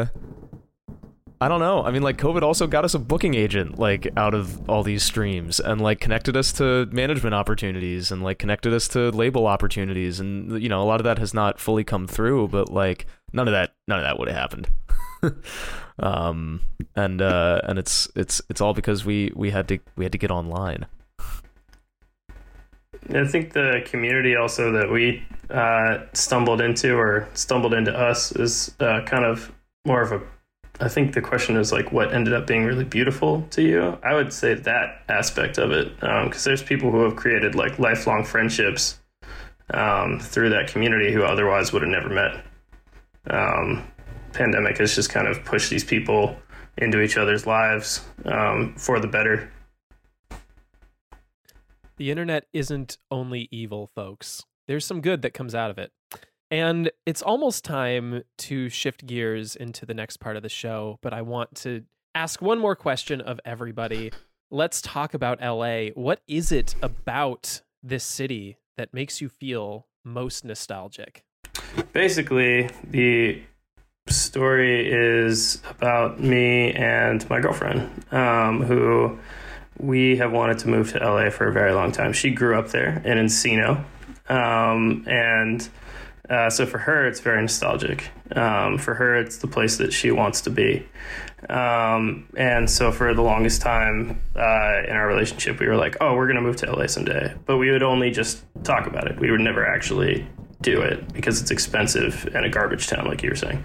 S5: I don't know. I mean, like, COVID also got us a booking agent, like, out of all these streams, and, like, connected us to management opportunities, and, like, connected us to label opportunities, and, a lot of that has not fully come through, but, like, none of that would have happened. And it's all because we had to get online.
S6: I think the community also that we stumbled into us is kind of more of a, I think the question is like, what ended up being really beautiful to you? I would say that aspect of it, because there's people who have created like lifelong friendships through that community who otherwise would have never met. Pandemic has just kind of pushed these people into each other's lives for the better.
S1: The internet isn't only evil, folks. There's some good that comes out of it. And it's almost time to shift gears into the next part of the show, but I want to ask one more question of everybody. Let's talk about LA. What is it about this city that makes you feel most nostalgic?
S6: Basically, the story is about me and my girlfriend, who we have wanted to move to LA for a very long time. She grew up there in Encino, so for her, it's very nostalgic. For her, it's the place that she wants to be. And so for the longest time in our relationship, we were like, oh, we're going to move to LA someday. But we would only just talk about it. We would never actually do it because it's expensive and a garbage town, like you were saying.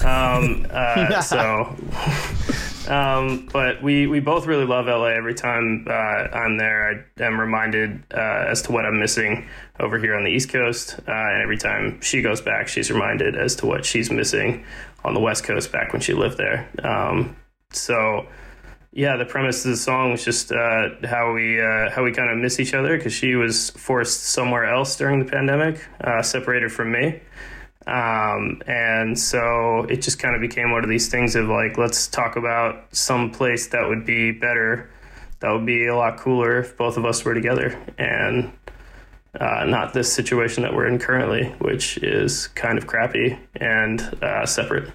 S6: But we both really love LA. Every time I'm there, I am reminded as to what I'm missing over here on the East Coast. And every time she goes back, she's reminded as to what she's missing on the West Coast back when she lived there. So yeah, the premise of the song was just how we kind of miss each other because she was forced somewhere else during the pandemic, separated from me. And so it just kind of became one of these things of like, let's talk about some place that would be better, that would be a lot cooler if both of us were together, and not this situation that we're in currently, which is kind of crappy and separate.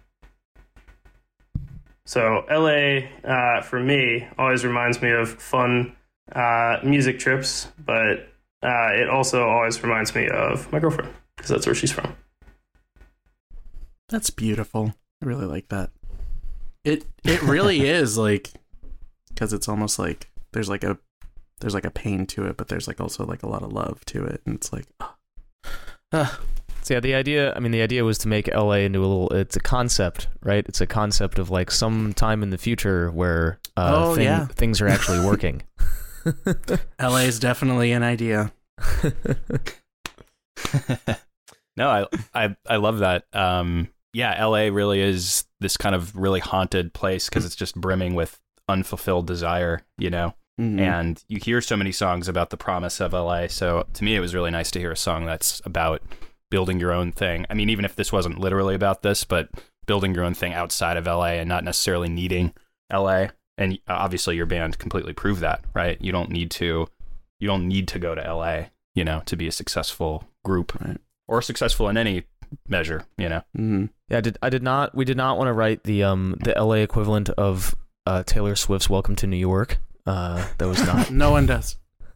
S6: So LA, for me, always reminds me of fun music trips, but it also always reminds me of my girlfriend because that's where she's from.
S3: That's beautiful. I really like that. It really is like, because it's almost like there's like a pain to it, but there's like also like a lot of love to it, and it's like,
S5: So yeah, the idea was to make LA into it's a concept, right? It's a concept of like some time in the future where things are actually working.
S3: LA is definitely an idea.
S2: No, I love that. Yeah, LA really is this kind of really haunted place because it's just brimming with unfulfilled desire, you know?
S3: Mhm.
S2: And you hear so many songs about the promise of LA. So to me, it was really nice to hear a song that's about building your own thing. I mean, even if this wasn't literally about this, but building your own thing outside of LA and not necessarily needing LA. And obviously your band completely proved that, right? You don't need to go to LA, you know, to be a successful group
S3: Right.
S2: or successful in any measure, you know?
S3: Mhm.
S5: Yeah, we did not want to write the LA equivalent of Taylor Swift's Welcome to New York. That was not.
S3: No one does.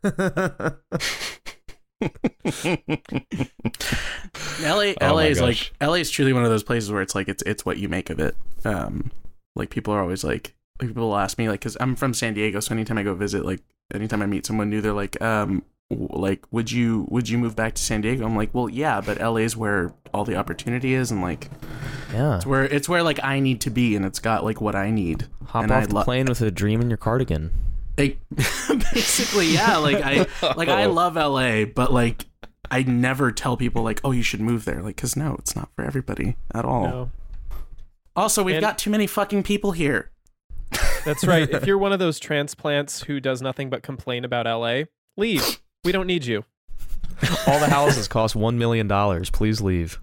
S3: LA
S2: Oh my
S3: is
S2: gosh.
S3: like LA is truly one of those places where it's like it's what you make of it. Like people are always like people will ask me like because I'm from San Diego, so anytime I go visit, like anytime I meet someone new, they're like like would you move back to San Diego? I'm like, well, yeah, but LA is where all the opportunity is, and like
S5: Yeah.
S3: it's where like I need to be, and it's got like what I need.
S5: Hop
S3: and
S5: off
S3: I
S5: the
S3: lo-
S5: plane with a dream in your cardigan.
S3: Basically, yeah. Like I love LA, but like I never tell people like, oh, you should move there. Like, cause no, it's not for everybody at all.
S1: No.
S3: Also, we've
S1: And-
S3: got too many fucking people here.
S1: That's right. If you're one of those transplants who does nothing but complain about LA, leave. We don't need you.
S5: All the houses cost $1 million. Please leave.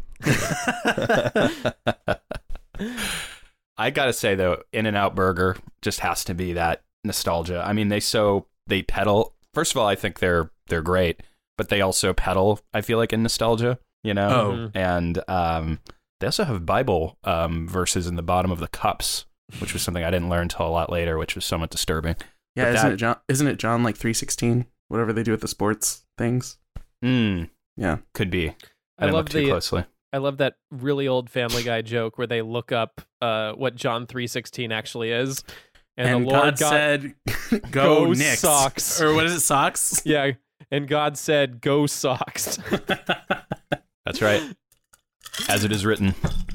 S2: I gotta say though, In-N-Out Burger just has to be that nostalgia. I mean, they pedal. First of all, I think they're great, but they also pedal. I feel like in nostalgia, you know.
S3: Oh.
S2: And they also have Bible verses in the bottom of the cups, which was something I didn't learn until a lot later, which was somewhat disturbing.
S3: Yeah,
S2: But
S3: isn't it John? Isn't it John like 3:16? Whatever they do with the sports things. Yeah.
S2: Could be. I
S1: I
S2: didn't
S1: love
S2: look too closely.
S1: I love that really old Family Guy joke where they look up what John 3:16 actually is,
S3: And
S1: the Lord
S3: God said,
S1: "Go
S3: "Go Knicks."
S1: Sox.
S3: Or what is it? Sox?
S1: yeah, and God said, "Go Sox."
S2: That's right. As it is written.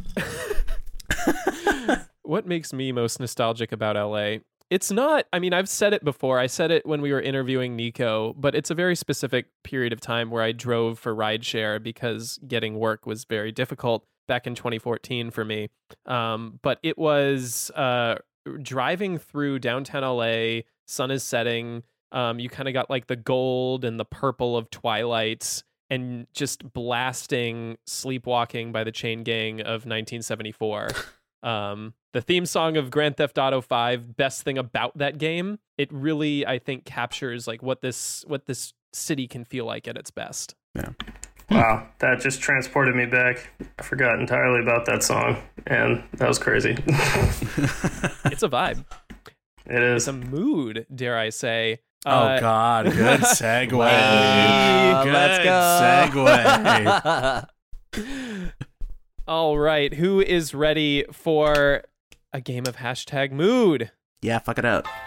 S1: What makes me most nostalgic about LA? It's not, I mean, I've said it before. I said it when we were interviewing Nico, but it's a very specific period of time where I drove for rideshare because getting work was very difficult back in 2014 for me. But it was driving through downtown LA, sun is setting. You kind of got like the gold and the purple of twilight and just blasting Sleepwalking by the Chain Gang of 1974. The theme song of Grand Theft Auto 5, best thing about that game, it really, I think, captures like what this city can feel like at its best.
S6: Wow, that just transported me back. I forgot entirely about that song, and that was crazy.
S1: It's a vibe.
S6: It is.
S1: It's a mood, dare I say.
S3: Oh God, good segue. Good
S7: Let's go.
S3: segue.
S1: All right, who is ready for a game of hashtag mood?
S3: Yeah, fuck it up.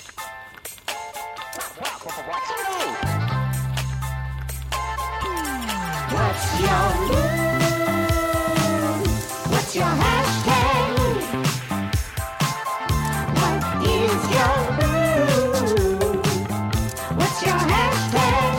S9: What's your mood? What's your hashtag? What is your mood? What's your hashtag?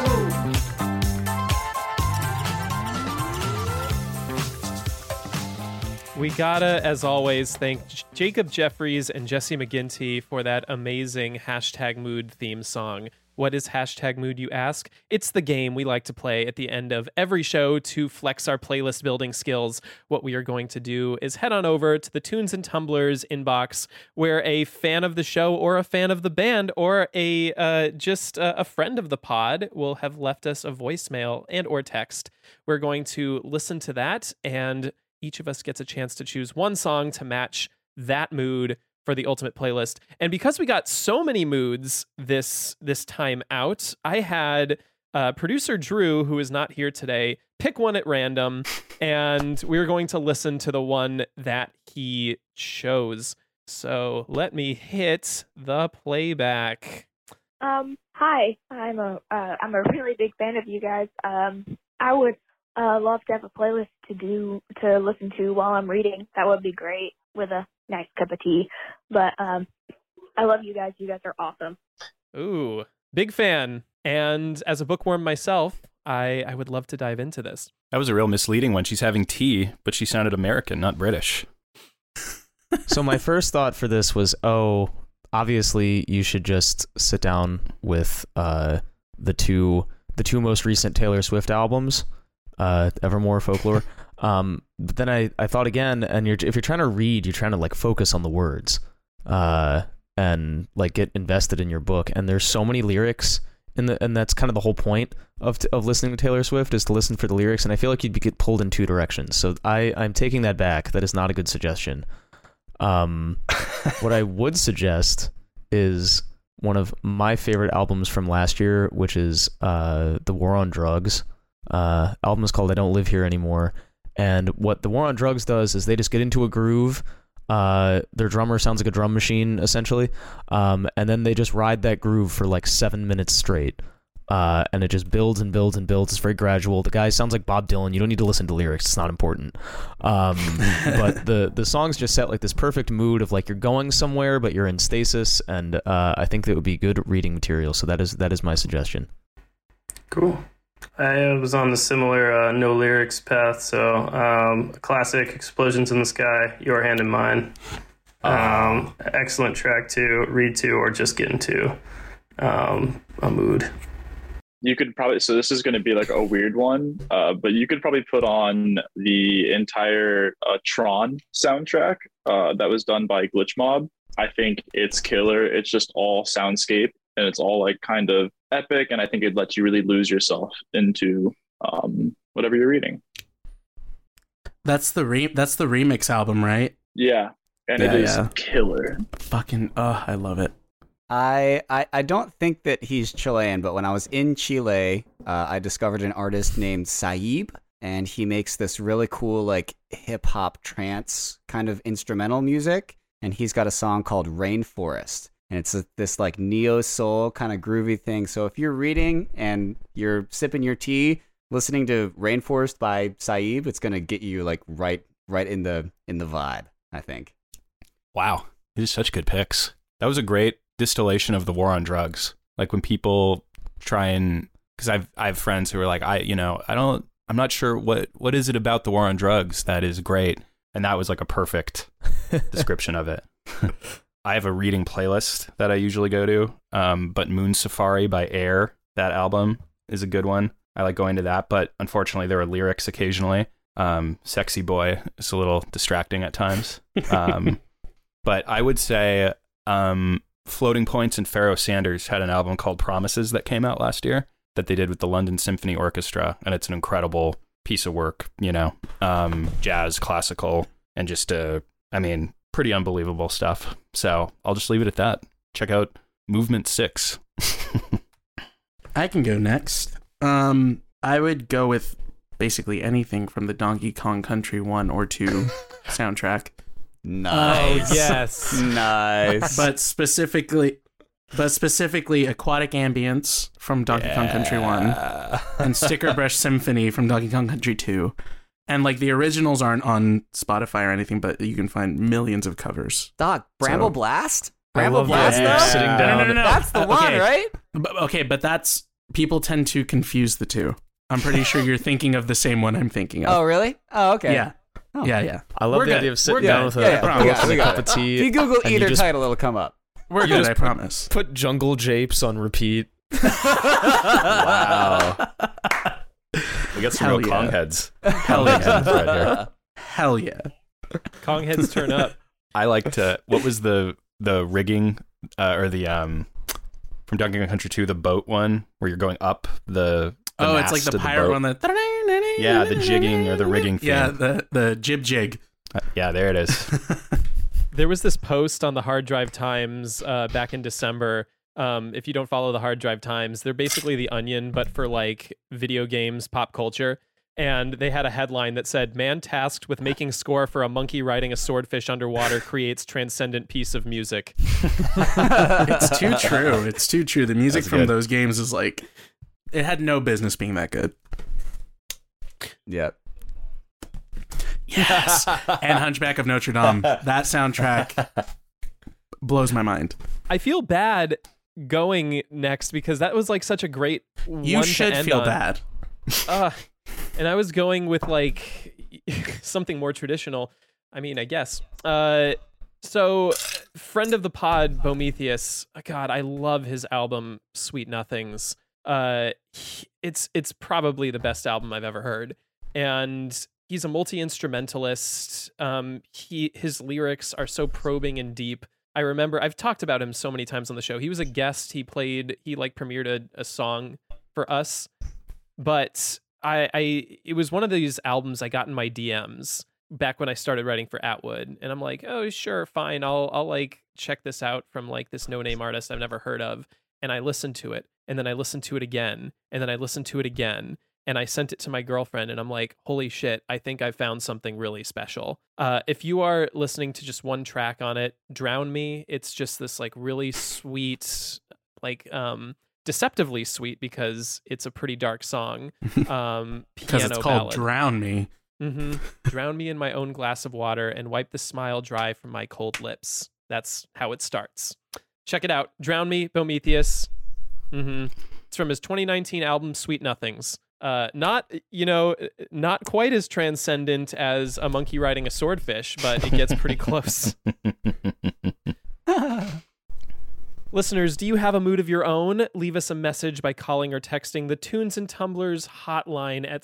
S1: We gotta, as always, thank Jacob Jeffries and Jesse McGinty for that amazing hashtag mood theme song. What is hashtag mood, you ask? It's the game we like to play at the end of every show to flex our playlist building skills. What we are going to do is head on over to the Tunes and Tumblers inbox, where a fan of the show or a fan of the band or just a friend of the pod will have left us a voicemail and or text. We're going to listen to that, and each of us gets a chance to choose one song to match that mood for the ultimate playlist. And because we got so many moods this time out, I had producer Drew, who is not here today, pick one at random, and we were going to listen to the one that he chose. So let me hit the playback.
S10: Hi. I'm a really big fan of you guys. I would love to have a playlist to listen to while I'm reading. That would be great with a nice cup of tea. But I love you guys. You guys are awesome.
S1: Ooh, big fan. And as a bookworm myself, I would love to dive into this.
S2: That was a real misleading one. She's having tea, but she sounded American, not British.
S5: So my first thought for this was, obviously you should just sit down with the two most recent Taylor Swift albums, Evermore, Folklore. But then I thought again, and if you're trying to read, you're trying to like focus on the words, and like get invested in your book. And there's so many lyrics and that's kind of the whole point of listening to Taylor Swift, is to listen for the lyrics. And I feel like you'd get pulled in two directions. So I'm taking that back. That is not a good suggestion. What I would suggest is one of my favorite albums from last year, which is The War on Drugs. Album is called I Don't Live Here Anymore. And what The War on Drugs does is they just get into a groove. Their drummer sounds like a drum machine, essentially. And then they just ride that groove for like 7 minutes straight. And it just builds and builds and builds. It's very gradual. The guy sounds like Bob Dylan. You don't need to listen to lyrics. It's not important. But the songs just set like this perfect mood of like you're going somewhere, but you're in stasis. And I think that would be good reading material. So that is my suggestion.
S6: Cool. I was on the similar no lyrics path, so classic Explosions in the Sky, Your Hand in Mine. Excellent track to read to or just get into a mood.
S8: You could probably, so this is going to be like a weird one, but you could probably put on the entire Tron soundtrack that was done by Glitch Mob. I think it's killer. It's just all soundscape and it's all like kind of epic, and I think it lets you really lose yourself into whatever you're reading.
S3: That's the remix album, right?
S8: Yeah, and it is killer.
S3: Fucking I love it.
S7: I don't think that he's Chilean, but when I was in Chile, I discovered an artist named Saib, and he makes this really cool like hip hop trance kind of instrumental music, and he's got a song called Rainforest. And it's this like neo soul kind of groovy thing. So if you're reading and you're sipping your tea, listening to Rainforest by Saib, it's gonna get you like right in the vibe, I think.
S2: Wow, these are such good picks. That was a great distillation of the war on drugs. Like when people try and, because I have friends who are like, I'm not sure what is it about the war on drugs that is great, and that was like a perfect description of it. I have a reading playlist that I usually go to, but Moon Safari by Air, that album is a good one. I like going to that, but unfortunately there are lyrics occasionally. Sexy Boy is a little distracting at times. But I would say Floating Points and Pharoah Sanders had an album called Promises that came out last year that they did with the London Symphony Orchestra, and it's an incredible piece of work, jazz, classical, and just pretty unbelievable stuff. So I'll just leave it at that. Check out Movement 6.
S3: I can go next. I would go with basically anything from the Donkey Kong Country 1 or 2 soundtrack.
S7: Nice.
S1: Oh, yes.
S7: Nice.
S3: But specifically Aquatic Ambience from Donkey Kong Country 1 and Sticker Brush Symphony from Donkey Kong Country 2. And like the originals aren't on Spotify or anything, but you can find millions of covers.
S7: Doc, Bramble Blast? Bramble
S1: love
S7: Blast,
S1: that.
S7: though?
S1: Sitting down.
S3: No.
S7: That's the one,
S3: Okay.
S7: right?
S3: But that's, people tend to confuse the two. I'm pretty sure you're thinking of the same one I'm thinking of.
S7: Oh, really? Oh, okay.
S3: Yeah.
S7: Oh.
S3: Yeah.
S5: I love
S3: We're
S5: the
S3: good.
S5: idea of
S3: We're
S5: sitting
S3: good.
S5: down with
S7: Yeah,
S5: a
S7: yeah.
S5: book
S7: We got it,
S5: and
S7: we
S5: a
S7: got
S5: cup
S7: it.
S5: of tea.
S7: If you Google
S5: and you
S7: either
S5: just
S7: title, it'll come up.
S3: We're good, I promise.
S5: Put Jungle Japes on repeat.
S2: Wow. We got some
S3: Hell
S2: real
S3: yeah.
S2: Kong heads.
S3: Hell
S2: Kong heads
S3: yeah.
S2: in the thread here.
S3: Hell yeah.
S1: Kong heads turn up.
S2: I like to, what was the rigging or the from Donkey Kong Country 2, the boat one where you're going up the
S3: It's like
S2: mast
S3: the
S2: of
S3: pirate
S2: boat.
S3: one. The
S2: jigging or the rigging thing.
S3: Yeah, the jib jig.
S2: Yeah, there it is.
S1: There was this post on the Hard Drive Times back in December. If you don't follow the Hard Drive Times, they're basically the Onion, but for like video games, pop culture. And they had a headline that said, "Man tasked with making score for a monkey riding a swordfish underwater creates transcendent piece of music."
S3: It's too true. It's too true. The music
S2: That's
S3: from
S2: good.
S3: those games is like, it had no business being that good.
S7: Yep.
S3: Yes. And Hunchback of Notre Dame. That soundtrack blows my mind.
S1: I feel bad going next because that was like such a great
S3: You
S1: one
S3: should
S1: to end
S3: feel
S1: on.
S3: bad.
S1: And I was going with like something more traditional. I mean, I guess. So, friend of the pod, Bometheus. God, I love his album Sweet Nothings. It's probably the best album I've ever heard, and he's a multi-instrumentalist. His lyrics are so probing and deep. I remember I've talked about him so many times on the show. He was a guest. He premiered a song for us, but it was one of these albums I got in my DMs back when I started writing for Atwood, and I'm like, oh sure, fine, I'll like check this out from like this no-name artist I've never heard of, and I listened to it, and then I listened to it again, and then I listened to it again, and I sent it to my girlfriend, and I'm like, holy shit, I think I found something really special. If you are listening to just one track on it, Drown Me, it's just this like really sweet, like deceptively sweet because it's a pretty dark song.
S3: Because
S1: Piano
S3: it's called
S1: ballad.
S3: Drown Me.
S1: Drown me in my own glass of water and wipe the smile dry from my cold lips. That's how it starts. Check it out. Drown Me, Bometheus. It's from his 2019 album Sweet Nothings. Not quite as transcendent as a monkey riding a swordfish, but it gets pretty close. Listeners, do you have a mood of your own? Leave us a message by calling or texting the Tunes and Tumblers hotline at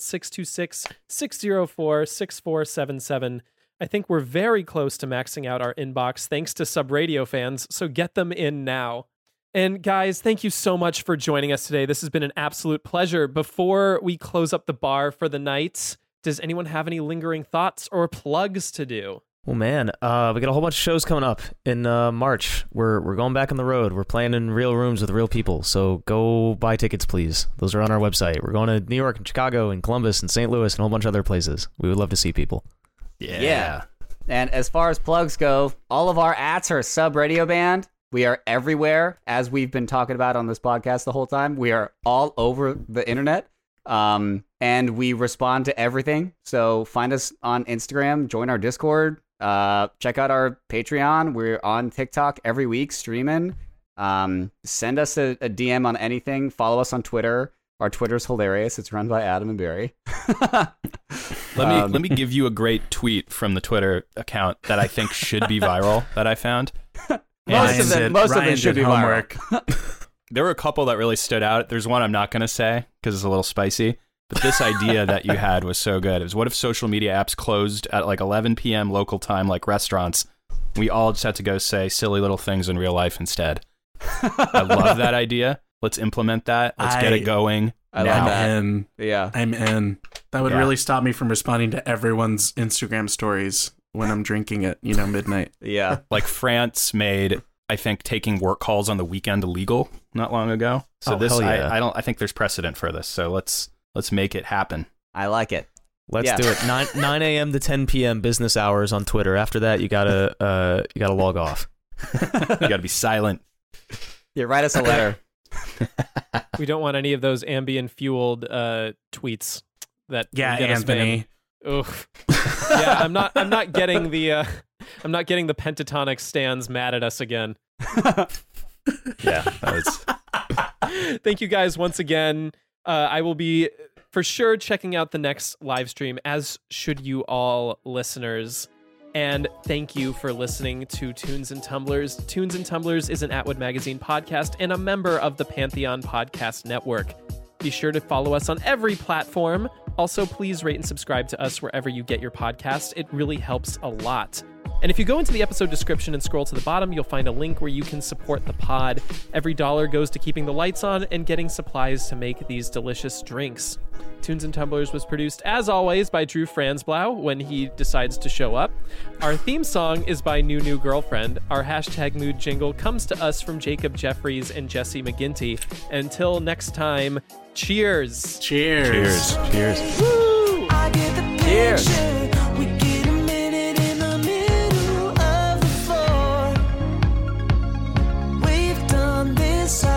S1: 626-604-6477. I think we're very close to maxing out our inbox thanks to Sub Radio fans, so get them in now. And guys, thank you so much for joining us today. This has been an absolute pleasure. Before we close up the bar for the night, does anyone have any lingering thoughts or plugs to do?
S5: Well, man, we got a whole bunch of shows coming up in March. We're going back on the road. We're playing in real rooms with real people. So go buy tickets, please. Those are on our website. We're going to New York and Chicago and Columbus and St. Louis and a whole bunch of other places. We would love to see people.
S7: Yeah. And as far as plugs go, all of our ats are Sub Radio Band. We are everywhere, as we've been talking about on this podcast the whole time. We are all over the internet. And we respond to everything. So find us on Instagram, join our Discord. Check out our Patreon. We're on TikTok every week streaming. Send us a DM on anything. Follow us on Twitter. Our Twitter's hilarious. It's run by Adam and Barry.
S2: Let me give you a great tweet from the Twitter account that I think should be viral that I found.
S7: Most of them should be
S3: homework.
S7: viral.
S2: There were a couple that really stood out. There's one I'm not going to say because it's a little spicy. But this idea that you had was so good. It was, what if social media apps closed at like 11 p.m. local time, like restaurants? We all just had to go say silly little things in real life instead. I love that idea. Let's implement that. Let's get it going.
S7: I like that.
S3: I'm in.
S7: Yeah.
S3: I'm in. That would really stop me from responding to everyone's Instagram stories when I'm drinking at, midnight.
S7: Yeah.
S2: Like France made, I think, taking work calls on the weekend illegal not long ago. So I think there's precedent for this. So let's make it happen.
S7: I like it.
S5: Let's do it. 9 a.m. to 10 p.m. business hours on Twitter. After that, you gotta log off.
S2: You gotta be silent.
S7: Yeah, write us a letter.
S1: We don't want any of those Ambien fueled tweets that
S3: Yeah,
S1: get us
S3: Anthony.
S1: banned. Oof. Yeah, I'm not getting the pentatonic stands mad at us again.
S2: Yeah, that was.
S1: Thank you guys once again. I will be for sure checking out the next live stream, as should you all listeners. And thank you for listening to Tunes and Tumblers. Tunes and Tumblers is an Atwood Magazine podcast and a member of the Pantheon Podcast Network. Be sure to follow us on every platform. Also, please rate and subscribe to us wherever you get your podcasts. It really helps a lot. And if you go into the episode description and scroll to the bottom, you'll find a link where you can support the pod. Every dollar goes to keeping the lights on and getting supplies to make these delicious drinks. Tunes and Tumblers was produced, as always, by Drew Franzblau when he decides to show up. Our theme song is by New Girlfriend. Our hashtag mood jingle comes to us from Jacob Jeffries and Jesse McGinty. Until next time, cheers.
S3: Cheers.
S2: Cheers.
S1: Woo!
S4: I get the
S7: Cheers.
S4: picture. We get a minute in the middle of the floor. We've done this